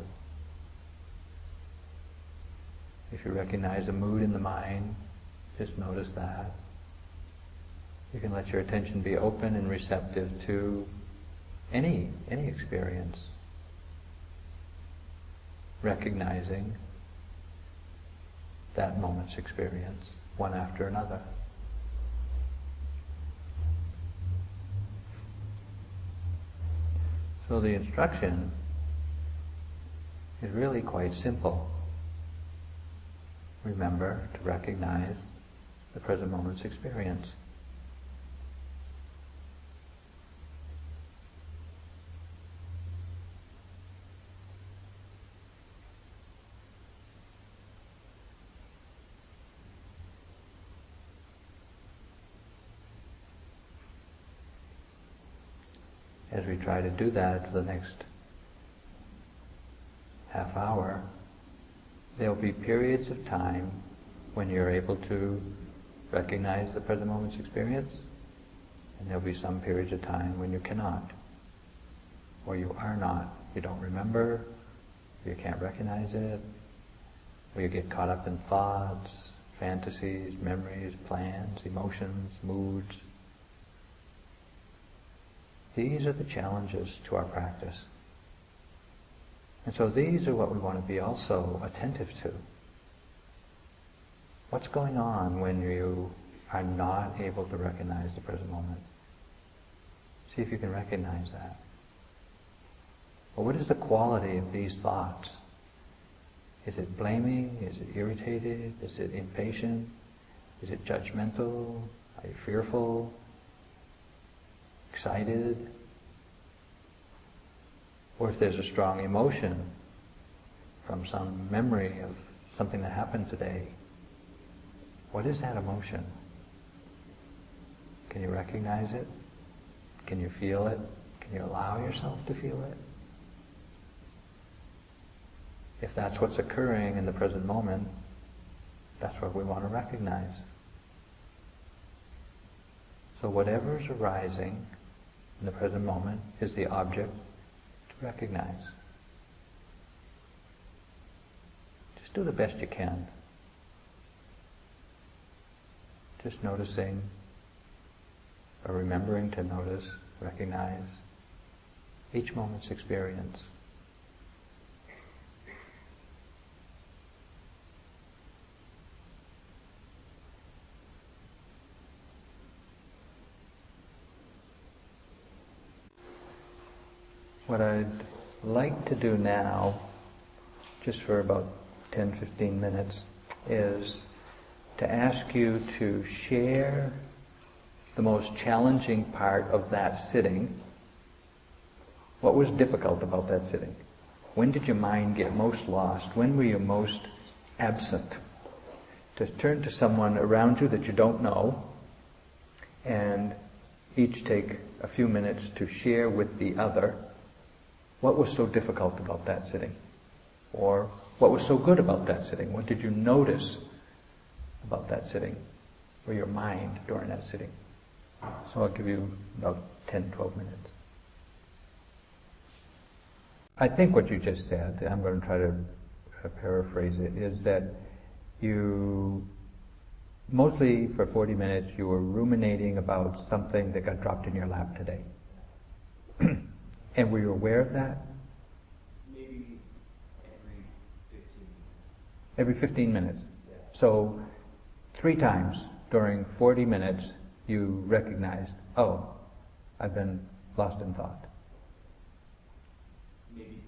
If you recognize a mood in the mind, just notice that. You can let your attention be open and receptive to any, any experience. Recognizing that moment's experience, one after another. So the instruction is really quite simple. Remember to recognize the present moment's experience. As we try to do that for the next half hour, there'll be periods of time when you're able to recognize the present moment's experience, and there'll be some periods of time when you cannot, or you are not. You don't remember, or you can't recognize it, or you get caught up in thoughts, fantasies, memories, plans, emotions, moods. These are the challenges to our practice. And so these are what we want to be also attentive to. What's going on when you are not able to recognize the present moment? See if you can recognize that. Well, what is the quality of these thoughts? Is it blaming? Is it irritated? Is it impatient? Is it judgmental? Are you fearful? Excited? Or if there's a strong emotion from some memory of something that happened today, what is that emotion? Can you recognize it? Can you feel it? Can you allow yourself to feel it? If that's what's occurring in the present moment, that's what we want to recognize. So whatever's arising in the present moment is the object to recognize. Just do the best you can. Just noticing, or remembering to notice, recognize each moment's experience. What I'd like to do now, just for about ten, fifteen minutes, is to ask you to share the most challenging part of that sitting. What was difficult about that sitting? When did your mind get most lost? When were you most absent? To turn to someone around you that you don't know and each take a few minutes to share with the other what was so difficult about that sitting, or what was so good about that sitting. What did you notice about that sitting, or your mind during that sitting? So I'll give you about ten, twelve minutes. I think what you just said, I'm going to try to uh, paraphrase it, is that you, mostly for forty minutes, you were ruminating about something that got dropped in your lap today. And were you aware of that? Maybe every fifteen minutes. Every fifteen minutes. Yeah. So three times during forty minutes you recognized, oh, I've been lost in thought. Maybe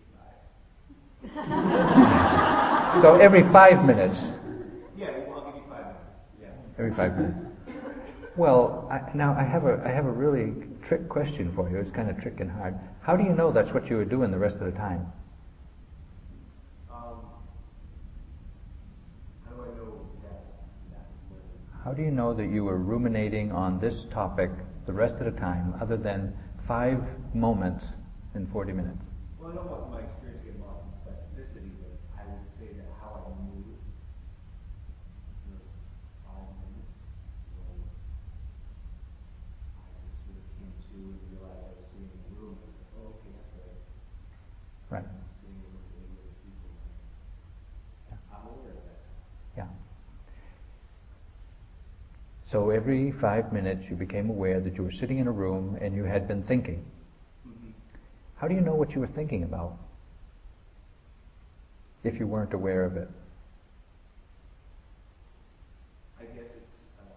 five. So every five minutes. Yeah, well, I'll give you five minutes. Yeah. Every five minutes. Well, I, now I have a I have a really trick question for you. It's kind of trick and hard. How do you know that's what you were doing the rest of the time? Um, how do I know that? that How do you know that you were ruminating on this topic the rest of the time, other than five moments in forty minutes? Well, I know about my experience getting lost in specificity, but I would say that how I knew those five minutes was I just sort of came to and realized I was sitting in the room and I was like, oh, okay, that's right. Right. I'm sitting in the room with other people. I'm aware of that. Yeah. So every five minutes you became aware that you were sitting in a room and you had been thinking. Mm-hmm. How do you know what you were thinking about if you weren't aware of it? I guess it's, uh,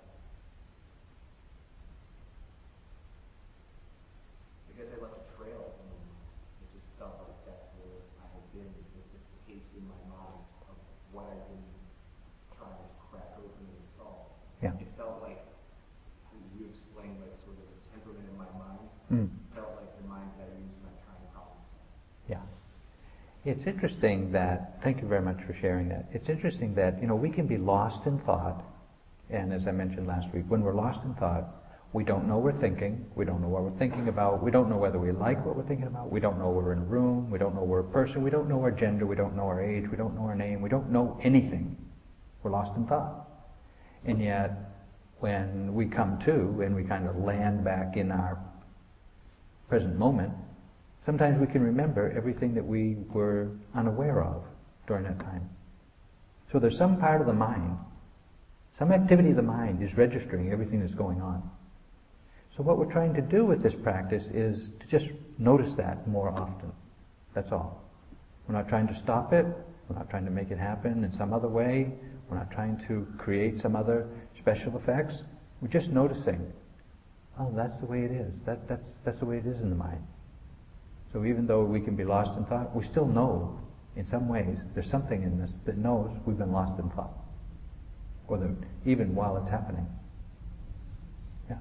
I guess I left a trail and it just felt like that's where I had been, the, the case in my mind of what I've been trying to crack open and solve. Yeah. It felt like, as you explained, like sort of the temperament in my mind, Mm. felt like the mind that I use when I'm trying to problem solve. Yeah. It's interesting that, thank you very much for sharing that. It's interesting that, you know, we can be lost in thought, and as I mentioned last week, when we're lost in thought, we don't know we're thinking, we don't know what we're thinking about, we don't know whether we like what we're thinking about, we don't know we're in a room, we don't know we're a person, we don't know our gender, we don't know our age, we don't know our name, we don't know anything. We're lost in thought. And yet, when we come to and we kind of land back in our present moment, sometimes we can remember everything that we were unaware of during that time. So there's some part of the mind, some activity of the mind is registering everything that's going on. So what we're trying to do with this practice is to just notice that more often. That's all. We're not trying to stop it. We're not trying to make it happen in some other way. We're not trying to create some other special effects. We're just noticing, oh, that's the way it is. That, that's, that's the way it is in the mind. So even though we can be lost in thought, we still know, in some ways, there's something in us that knows we've been lost in thought. Or that even while it's happening. Yeah.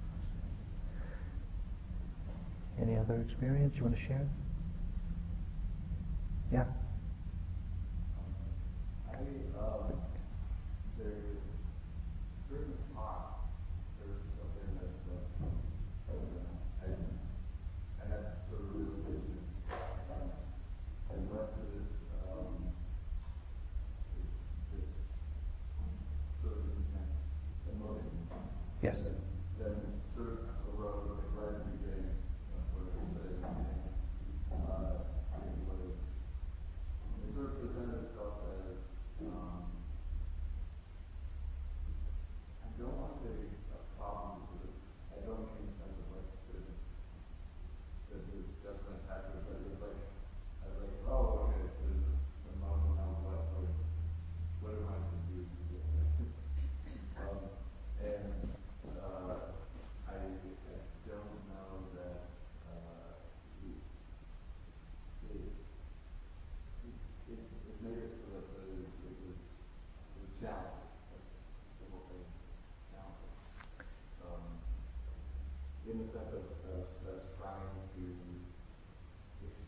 Any other experience you want to share? Yeah. I, um, there's certain talk, there's something that, uh, I, I had sort of realization. I went to this, um, this sort of intense emotion. Yes. Then sort of arose like right at the beginning, uh, what I said at the beginning. Uh, it was, it sort of presented itself as, um, I don't want to say a problem, because I don't mean in the sense of like there's, that there's judgment attached to it, but it's like, I was like, oh, okay, there's this emotion, now what, like, what am I confused with? um, and, uh, I, I don't know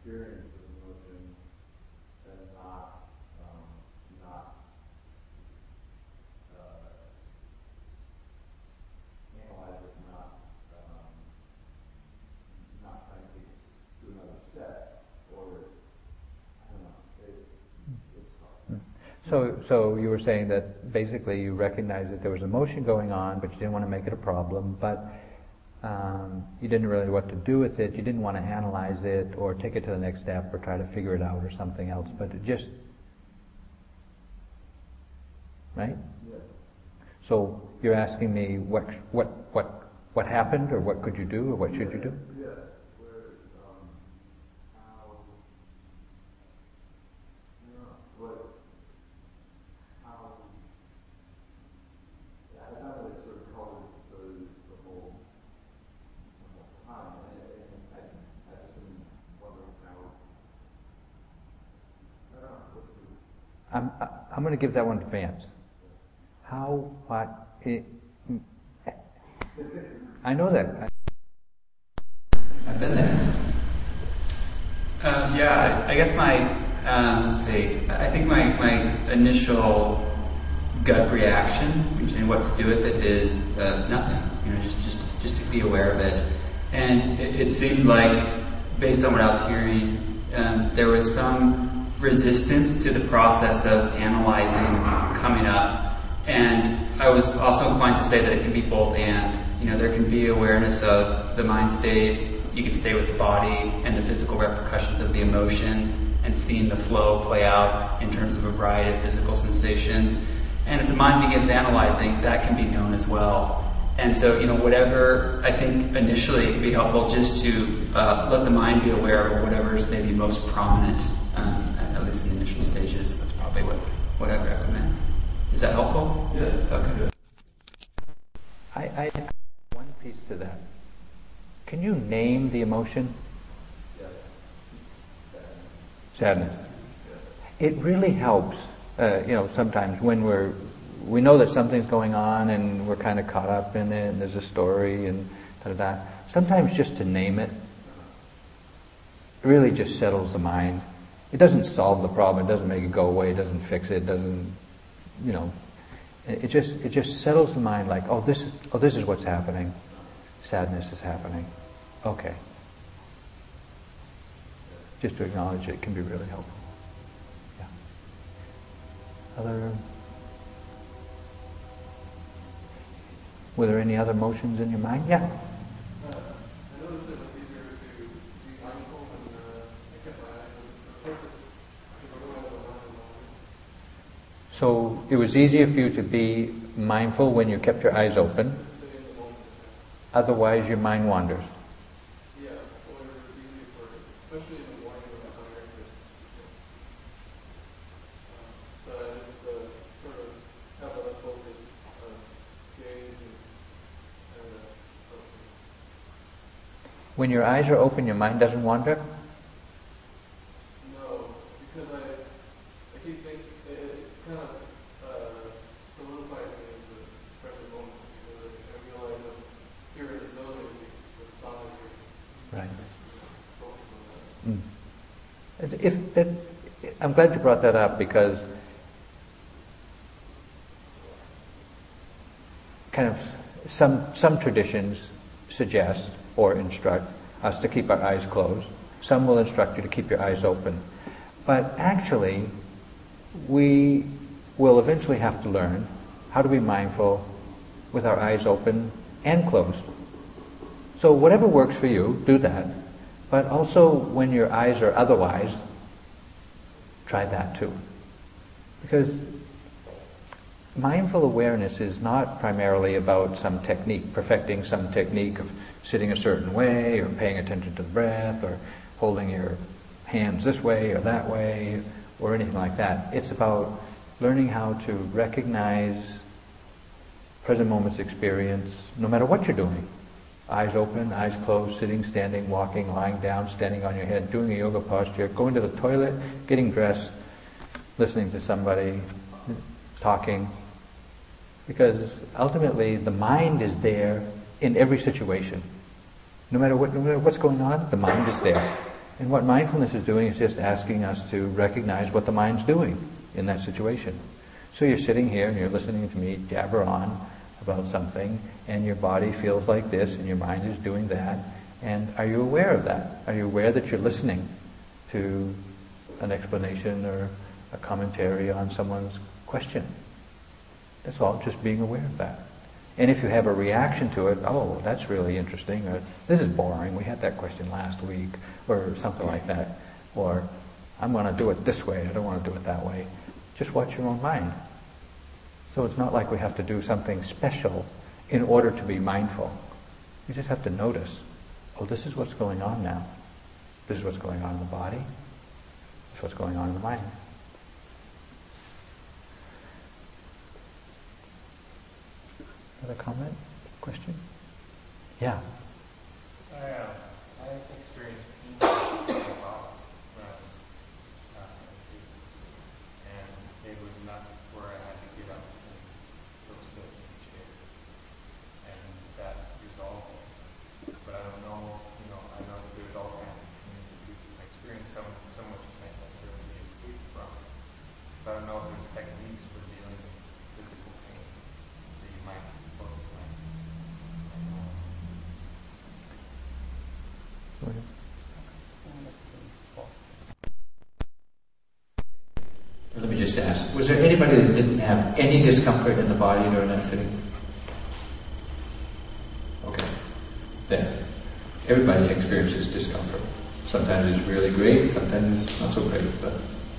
experience of emotion and not, um, not uh, analyze it, not, um, not trying to do another step, or, I don't know, it, it's hard. So, so you were saying that basically you recognized that there was emotion going on, but you didn't want to make it a problem, but um, you didn't really know what to do with it, you didn't want to analyze it, or take it to the next step, or try to figure it out, or something else, but it just, right? Yeah. So you're asking me what, what, what, what happened, or what could you do, or what should you do? Yeah, where, um, how, you know, what, how, yeah, I thought it sort of colored the, the whole, the whole time, and, and I, I just am wondering how, I don't know, what's the, I'm, I- I'm going to give that one to Vance. How, what, it, I know that. I've been there. Um, yeah, I, I guess my, um, let's see, I think my, my initial gut reaction and what to do with it is uh, nothing. You know, just, just, just to be aware of it. And it, it seemed like, based on what I was hearing, um, there was some resistance to the process of analyzing coming up. And I was also inclined to say that it can be both and. You know, there can be awareness of the mind state, you can stay with the body and the physical repercussions of the emotion and seeing the flow play out in terms of a variety of physical sensations. And as the mind begins analyzing, that can be known as well. And so, you know, whatever, I think initially it can be helpful just to uh, let the mind be aware of whatever is maybe most prominent, um, at, at least in the initial stages. That's probably what, what I'd recommend. Is that helpful? yeah. Okay. I, I one piece to that. Can you name the emotion? Yeah. Sadness. It really helps. Uh, you know, sometimes when we're we know that something's going on and we're kind of caught up in it, and there's a story and da da da. Sometimes just to name it really just settles the mind. It doesn't solve the problem. It doesn't make it go away. It doesn't fix it. It doesn't, you know. It just it just settles the mind. Like, oh, this oh this is what's happening. Sadness is happening. Okay. Just to acknowledge it can be really helpful. Yeah. Other. Were there any other emotions in your mind? Yeah. I noticed it was easier to be mindful when uh, I kept my eyes open. So it was easier for you to be mindful when you kept your eyes open. Otherwise, your mind wanders. Yeah, or it's easy for, especially in the morning when I'm directed. But I just uh, sort of have a focus of gaze and, and uh, focus. When your eyes are open, your mind doesn't wander. No, because I, I keep thinking, it, it kind of uh, solidifies me as the present moment, because I, I realize I'm here in the building with solid here. Right. Focus on that. Mm. If that, I'm glad you brought that up because kind of some some traditions suggest or instruct us to keep our eyes closed. Some will instruct you to keep your eyes open. But actually, we will eventually have to learn how to be mindful with our eyes open and closed. So whatever works for you, do that. But also when your eyes are otherwise, try that too. Because mindful awareness is not primarily about some technique, perfecting some technique of sitting a certain way or paying attention to the breath or holding your hands this way or that way or anything like that. It's about learning how to recognize present moment's experience no matter what you're doing. Eyes open, eyes closed, sitting, standing, walking, lying down, standing on your head, doing a yoga posture, going to the toilet, getting dressed, listening to somebody, talking. Because ultimately the mind is there in every situation. No matter what, no matter what's going on, the mind is there. And what mindfulness is doing is just asking us to recognize what the mind's doing in that situation. So you're sitting here and you're listening to me jabber on about something, and your body feels like this, and your mind is doing that. And are you aware of that? Are you aware that you're listening to an explanation or a commentary on someone's question? That's all, just being aware of that. And if you have a reaction to it, oh, that's really interesting, or this is boring, we had that question last week, or something like that, or I'm going to do it this way, I don't want to do it that way. Just watch your own mind. So it's not like we have to do something special in order to be mindful. You just have to notice, oh, this is what's going on now. This is what's going on in the body. This is what's going on in the mind. Another comment? Question? Yeah. I, uh, I experienced pain for a while when I was uh, and it was enough where I had to get up and go sit in the chair, and that resolved it. But I don't know, you know, I know that there's all kinds of pain that you experience so, so much you can't necessarily be asleep from. So I don't know if there's techniques for dealing with physical pain that you might focus on. Let me just ask, was there anybody that didn't have any discomfort in the body during that sitting? Okay. Then, everybody experiences discomfort. Sometimes it's really great, sometimes it's not so great, but...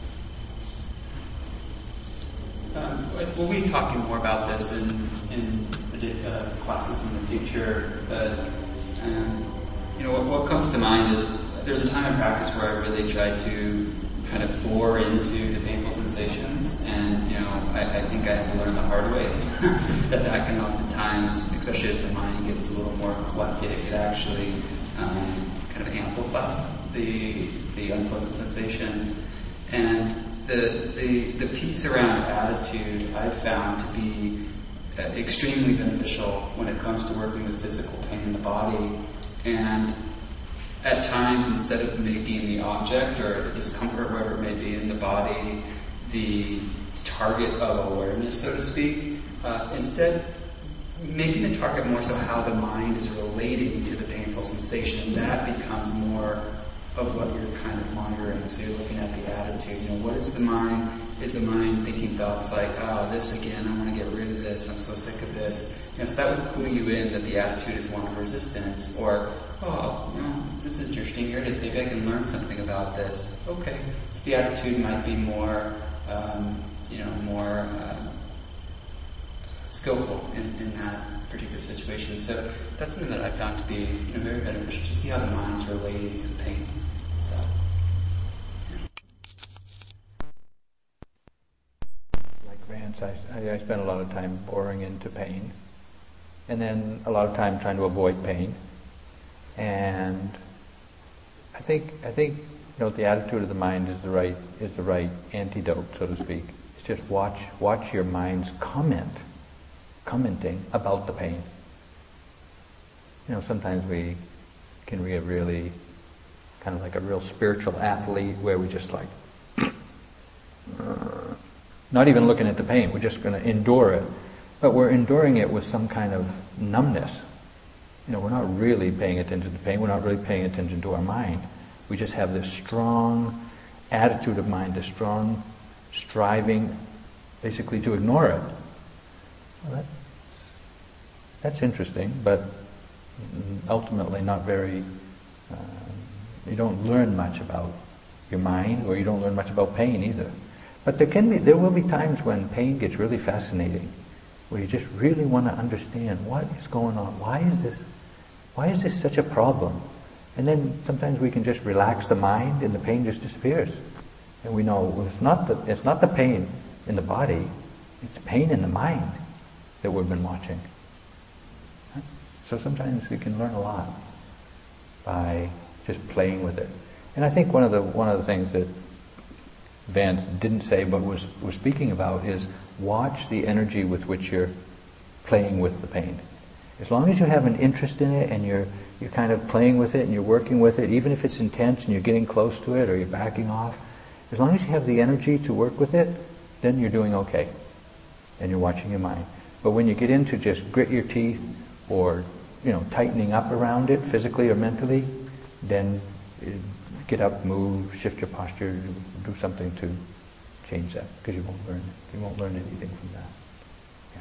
Um, we'll be talking more about this in, in uh, classes in the future, but um, you know, what, what comes to mind is there's a time in practice where I really tried to kind of bore into the painful sensations, and you know, I, I think I had to learn the hard way that that can oftentimes, especially as the mind gets a little more collected, it can actually um, kind of amplify the the unpleasant sensations. And the the the piece around attitude I've found to be uh, extremely beneficial when it comes to working with physical pain in the body. And at times, instead of making the object or the discomfort, wherever it may be in the body, the target of awareness, so to speak, uh, instead making the target more so how the mind is relating to the painful sensation, and that becomes more of what you're kind of monitoring. So you're looking at the attitude. You know, what is the mind? Is the mind thinking thoughts like, oh, this again, I want to get rid of this, I'm so sick of this. You know, so that would clue you in that the attitude is one of resistance, or, oh, you know, this is interesting, here it is, maybe I can learn something about this. Okay, so the attitude might be more, um, you know, more uh, skillful in, in that particular situation. So that's something that I found to be, you know, very beneficial, to see how the mind's relating to the pain. So, yeah. Like Vance, I, I spend a lot of time boring into pain, and then a lot of time trying to avoid pain. And I think I think you know the attitude of the mind is the right is the right antidote, so to speak. It's just watch watch your mind's comment, commenting about the pain. You know, sometimes we can be a really kind of like a real spiritual athlete where we just like not even looking at the pain. We're just going to endure it, but we're enduring it with some kind of numbness. You know, we're not really paying attention to pain. We're not really paying attention to our mind. We just have this strong attitude of mind, this strong striving, basically, to ignore it. Well, that's, that's interesting, but ultimately not very. Uh, you don't learn much about your mind, or you don't learn much about pain either. But there can be, there will be times when pain gets really fascinating, where you just really want to understand what is going on. Why is this? Why is this such a problem? And then sometimes we can just relax the mind, and the pain just disappears. And we know it's not the it's not the pain in the body; it's the pain in the mind that we've been watching. So sometimes we can learn a lot by just playing with it. And I think one of the one of the things that Vance didn't say but was was speaking about is watch the energy with which you're playing with the pain. As long as you have an interest in it and you're you're kind of playing with it and you're working with it, even if it's intense and you're getting close to it or you're backing off, as long as you have the energy to work with it, then you're doing okay. And you're watching your mind. But when you get into just grit your teeth or, you know, tightening up around it physically or mentally, then get up, move, shift your posture, do something to change that, because you won't learn you won't learn anything from that. Yeah.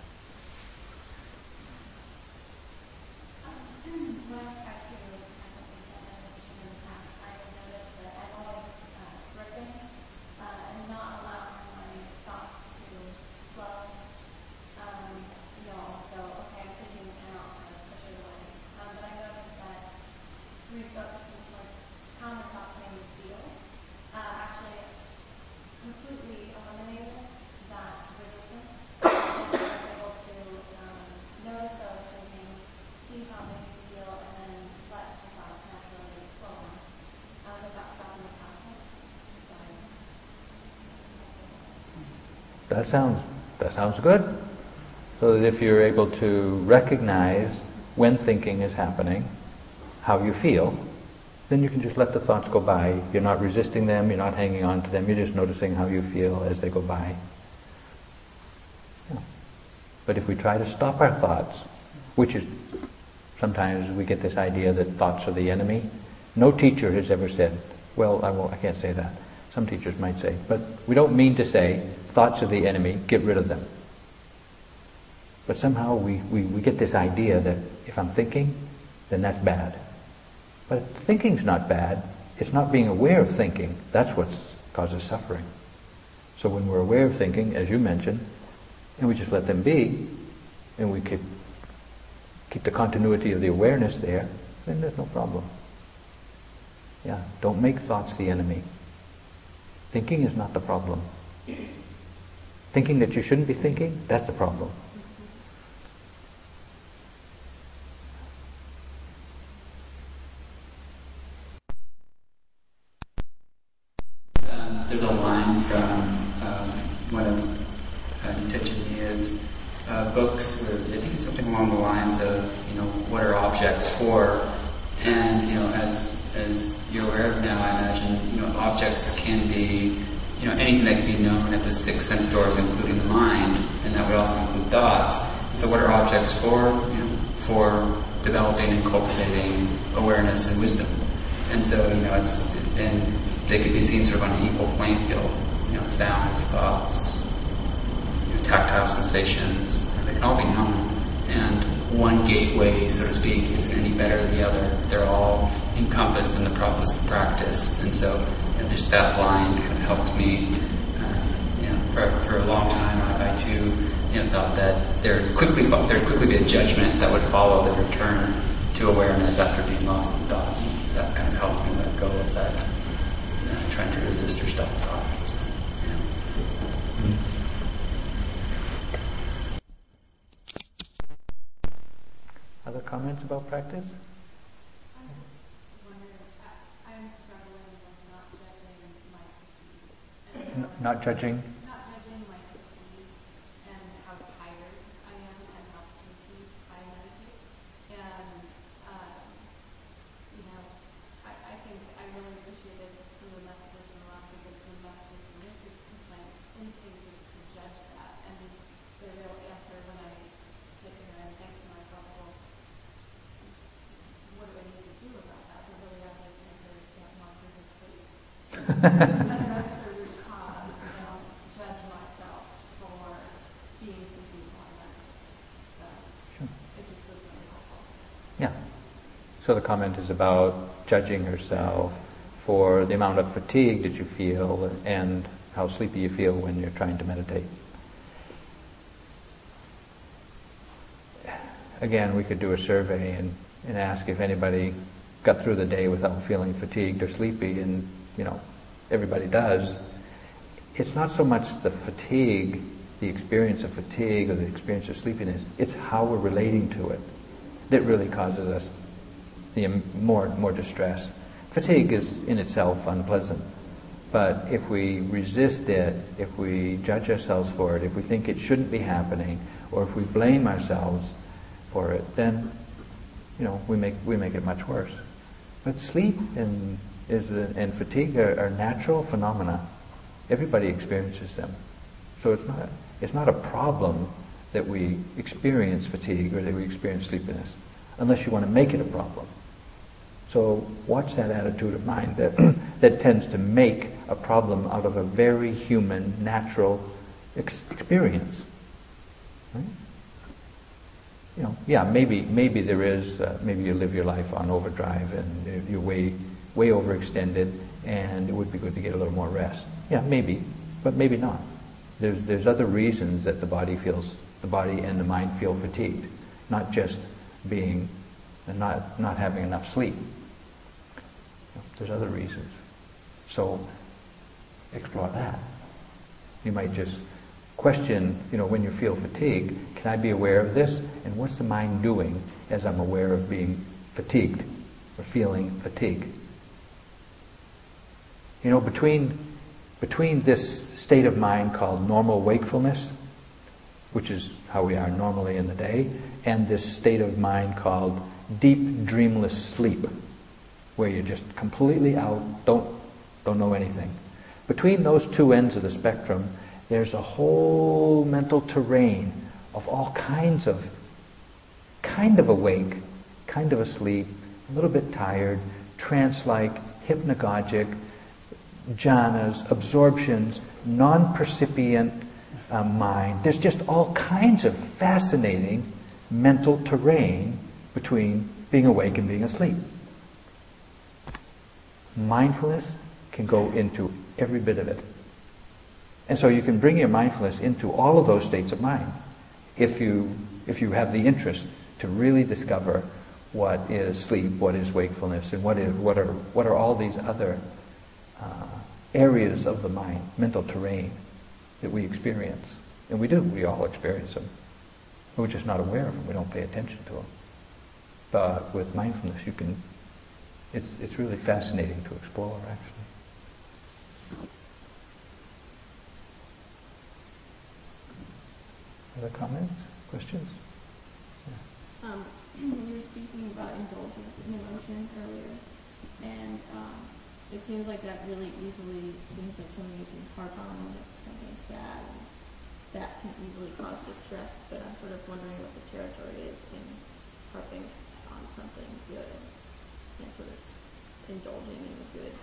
That sounds that sounds good. So that if you're able to recognize when thinking is happening, how you feel, then you can just let the thoughts go by. You're not resisting them, you're not hanging on to them, you're just noticing how you feel as they go by. Yeah. But if we try to stop our thoughts, which is sometimes we get this idea that thoughts are the enemy. No teacher has ever said, well, I won't, I can't say that. Some teachers might say, but we don't mean to say thoughts are the enemy, get rid of them. But somehow we, we, we get this idea that if I'm thinking, then that's bad. But thinking's not bad. It's not being aware of thinking. That's what causes suffering. So when we're aware of thinking, as you mentioned, and we just let them be, and we keep, keep the continuity of the awareness there, then there's no problem. Yeah, don't make thoughts the enemy. Thinking is not the problem. Thinking that you shouldn't be thinking, that's the problem. Um, there's a line from um, one of uh, Nitya uh, books where I think it's something along the lines of, you know, what are objects for? And, you know, as as you're aware of now, I imagine, you know, objects can be, you know, anything that can be known at the six sense doors, including the mind, and that would also include thoughts. And so what are objects for? You know, for developing and cultivating awareness and wisdom. And so, you know, it's, and they could be seen sort of on an equal playing field. You know, sounds, thoughts, you know, tactile sensations, they can all be known. And one gateway, so to speak, isn't any better than the other. They're all encompassed in the process of practice. And so, you know, just that line kind of helped me. Uh, you know, for, for a long time, I, I too, you know, thought that there would quickly there'd quickly be a judgment that would follow the return to awareness after being lost in thought. And that kind of helped me let go of that, uh, trying to resist or stop thought. So, you know. Mm-hmm. Other comments about practice? I just wonder, I'm struggling with not judging my fatigue. N- not judging? Not judging my fatigue and how tired I am and how sleepy I meditate. And, uh, you know, I, I think I really appreciated some of the messages from last week and some of the messages from this week, because my instinct is to judge that. And the real answer when I sit here and think to myself, well, what do I need to do about that? To really have this answer, get more good sleep. Address the root cause and don't judge myself for being sleepy all night. So Sure. it just was really helpful. Yeah. So the comment is about judging yourself for the amount of fatigue that you feel and how sleepy you feel when you're trying to meditate. Again, we could do a survey and, and ask if anybody got through the day without feeling fatigued or sleepy, and, you know, everybody does. It's not so much the fatigue, the experience of fatigue or the experience of sleepiness, it's how we're relating to it that really causes us the more, more distress. Fatigue is in itself unpleasant, but if we resist it, if we judge ourselves for it, if we think it shouldn't be happening, or if we blame ourselves, for it, then, you know, we make we make it much worse. But sleep and is a, and fatigue are, are natural phenomena. Everybody experiences them, so it's not it's not a problem that we experience fatigue or that we experience sleepiness, unless you want to make it a problem. So watch that attitude of mind that that tends to make a problem out of a very human, natural ex- experience. Right? You know, yeah, maybe maybe there is. Uh, maybe you live your life on overdrive and you're way way overextended, and it would be good to get a little more rest. Yeah, maybe, but maybe not. There's there's other reasons that the body feels the body and the mind feel fatigued, not just being not not having enough sleep. There's other reasons. So explore that. You might just question, you know, when you feel fatigue, can I be aware of this? And what's the mind doing as I'm aware of being fatigued or feeling fatigue? You know, between between this state of mind called normal wakefulness, which is how we are normally in the day, and this state of mind called deep dreamless sleep, where you're just completely out, don't don't know anything. Between those two ends of the spectrum, there's a whole mental terrain of all kinds of, kind of awake, kind of asleep, a little bit tired, trance-like, hypnagogic, jhanas, absorptions, non-percipient uh, mind. There's just all kinds of fascinating mental terrain between being awake and being asleep. Mindfulness can go into every bit of it. And so you can bring your mindfulness into all of those states of mind if you if you have the interest to really discover what is sleep, what is wakefulness, and what is what are what are all these other uh, areas of the mind, mental terrain that we experience. And we do, we all experience them. We're just not aware of them, we don't pay attention to them. But with mindfulness you can It's it's really fascinating to explore, actually. Other comments? Questions? Yeah. Um, you were speaking about indulgence in emotion earlier, and um, it seems like that really easily seems like something you can harp on when it's something sad. And that can easily cause distress, but I'm sort of wondering what the territory is in harping on something good and sort of indulging in the good.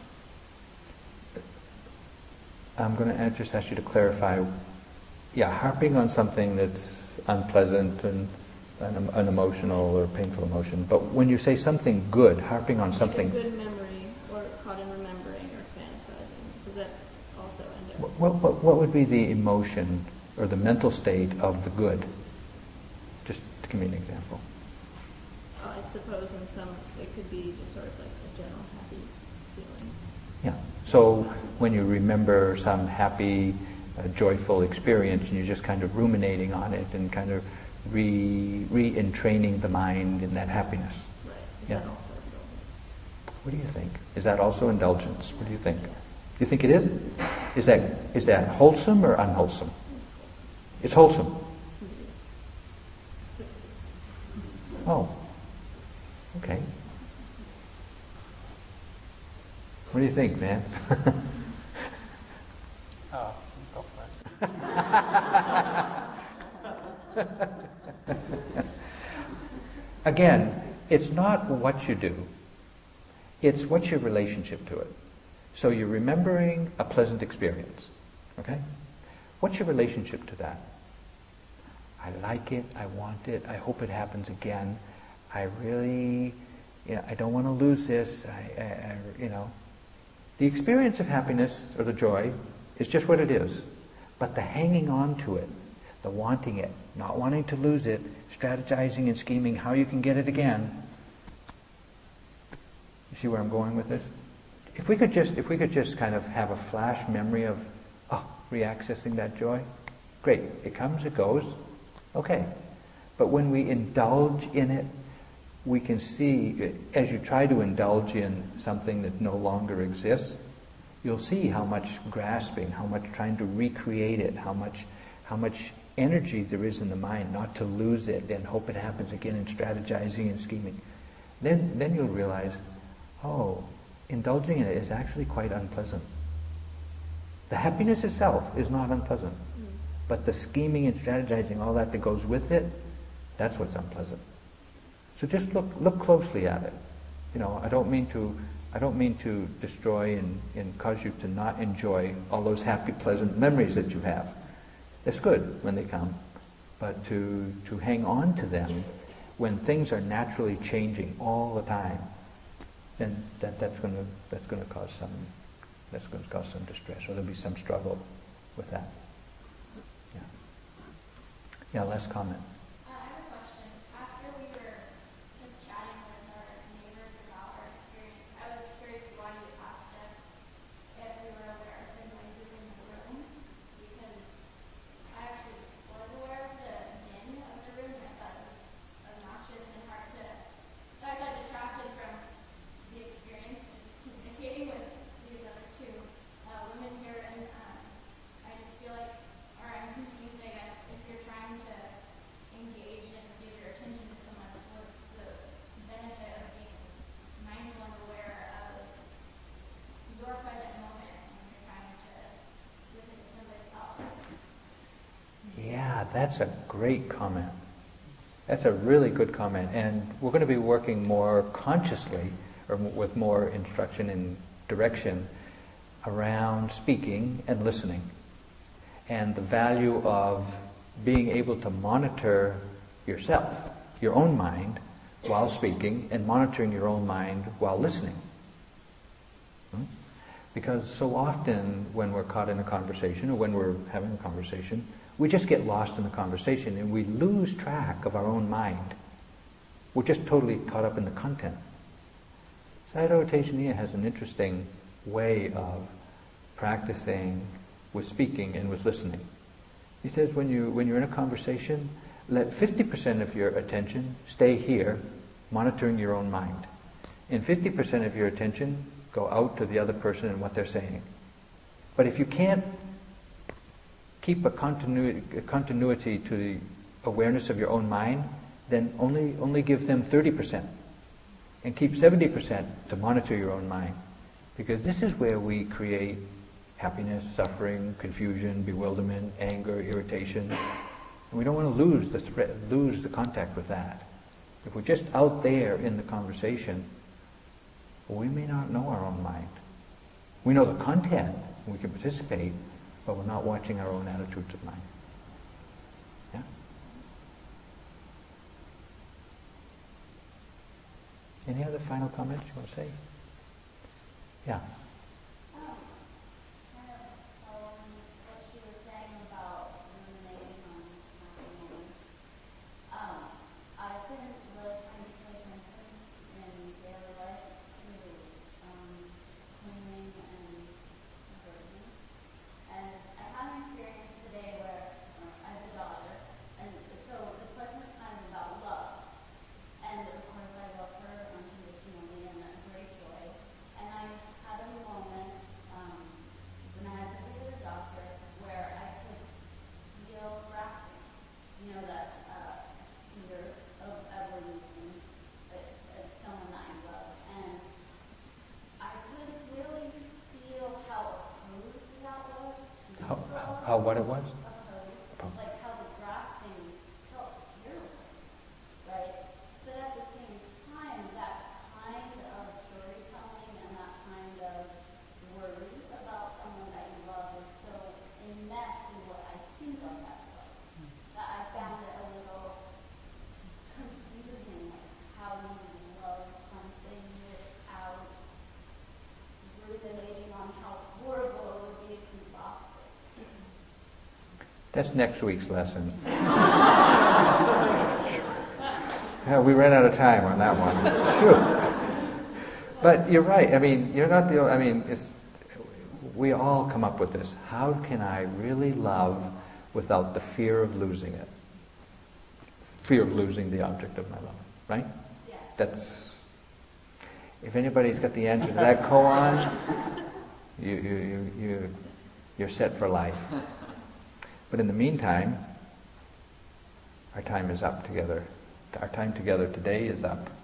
I'm going to just ask you to clarify. Yeah, harping on something that's unpleasant and an, an emotional or painful emotion. But when you say something good, harping on something... Like a good memory, or caught in remembering or fantasizing. Does that also end up... What, what, what would be the emotion or the mental state of the good? Just to give me an example. Uh, I suppose in some, it could be just sort of like a general happy feeling. Yeah. So when you remember some happy, uh, joyful experience, and you're just kind of ruminating on it and kind of re re-entraining the mind in that happiness. Right. Is Yeah. that also indulgence? What do you think? Is that also indulgence? What do you think? You think it is? Is that is that wholesome or unwholesome? It's wholesome. Oh. Okay. What do you think, Vance? Oh, go for it. Again, it's not what you do. It's what's your relationship to it. So you're remembering a pleasant experience. Okay? What's your relationship to that? I like it, I want it, I hope it happens again. I really, you know, I don't want to lose this. I, I, I, you know, the experience of happiness or the joy is just what it is. But the hanging on to it, the wanting it, not wanting to lose it, strategizing and scheming how you can get it again. You see where I'm going with this? If we could just, if we could just kind of have a flash memory of, oh, reaccessing that joy, great. It comes, it goes, okay. But when we indulge in it, we can see, as you try to indulge in something that no longer exists, you'll see how much grasping, how much trying to recreate it, how much, how much energy there is in the mind not to lose it and hope it happens again and strategizing and scheming, then, then you'll realize, oh, indulging in it is actually quite unpleasant. The happiness itself is not unpleasant, but the scheming and strategizing, all that that goes with it, that's what's unpleasant. So just look look closely at it. You know, I don't mean to I don't mean to destroy and, and cause you to not enjoy all those happy, pleasant memories that you have. It's good when they come, but to to hang on to them when things are naturally changing all the time, then that, that's going to that's going to cause some that's going to cause some distress, or there'll be some struggle with that. Yeah. Yeah. Last comment. Uh, I have a question. After we were just chatting with our neighbors about our experience, I was curious why you asked us if we were aware of the noises in the room, because I actually was aware of the din of the room, and I thought it was obnoxious and hard to, I got detracted from the experience just communicating with these other two uh, women here, and um, I just feel like, or I'm confused, I guess, if you're trying to engage and give your attention to someone, what's the benefit of being mindful and aware of your present moment when you're trying to listen to somebody else? Yeah, that's a great comment. That's a really good comment, and we're going to be working more consciously, or m- with more instruction and direction around speaking and listening, and the value of being able to monitor yourself, your own mind, while speaking, and monitoring your own mind while listening. Hmm? Because so often when we're caught in a conversation, or when we're having a conversation, we just get lost in the conversation and we lose track of our own mind. We're just totally caught up in the content. Sayadaw Tejaniya has an interesting way of practicing with speaking and with listening. He says when, you, when you're in a conversation, let fifty percent of your attention stay here, monitoring your own mind. And fifty percent of your attention go out to the other person and what they're saying. But if you can't keep a continuity, a continuity to the awareness of your own mind, then only, only give them thirty percent. And keep seventy percent to monitor your own mind. Because this is where we create happiness, suffering, confusion, bewilderment, anger, irritation. And we don't want to lose the threat, lose the contact with that. If we're just out there in the conversation, we may not know our own mind. We know the content, we can participate, but we're not watching our own attitudes of mind. Yeah? Any other final comments you want to say? Yeah. Um, kind of following what she was saying about ruminating on happening. Um, I've been really trying to pay attention in daily life to um, cleaning and converting. And I had an experience today where uh, I have a daughter, and so the question was kind of about love. And of course I love her unconditionally and a great joy. And I had a moment um, when I had to visit a doctor where I could feel grasping, you know, that uh, fear of ever losing uh, someone that I love. And I could really feel how opposed that was to How, love. how what it was? Opposed, like how the grasping felt terrible, right? But at the same time, that kind of storytelling and that kind of worry about someone that you love is so enmeshed in what I think of that love, that I found it a little confusing, like how you love something without ruminating on how horrible it would be if you lost it. That's next week's lesson. Yeah, we ran out of time on that one. Sure. But you're right. I mean, you're not the only, I mean, it's, we all come up with this. How can I really love without the fear of losing it? Fear of losing the object of my love, right? Yeah. That's, if anybody's got the answer to that koan, you, you, you, you, you're set for life. But in the meantime, our time is up together. Our time together today is up.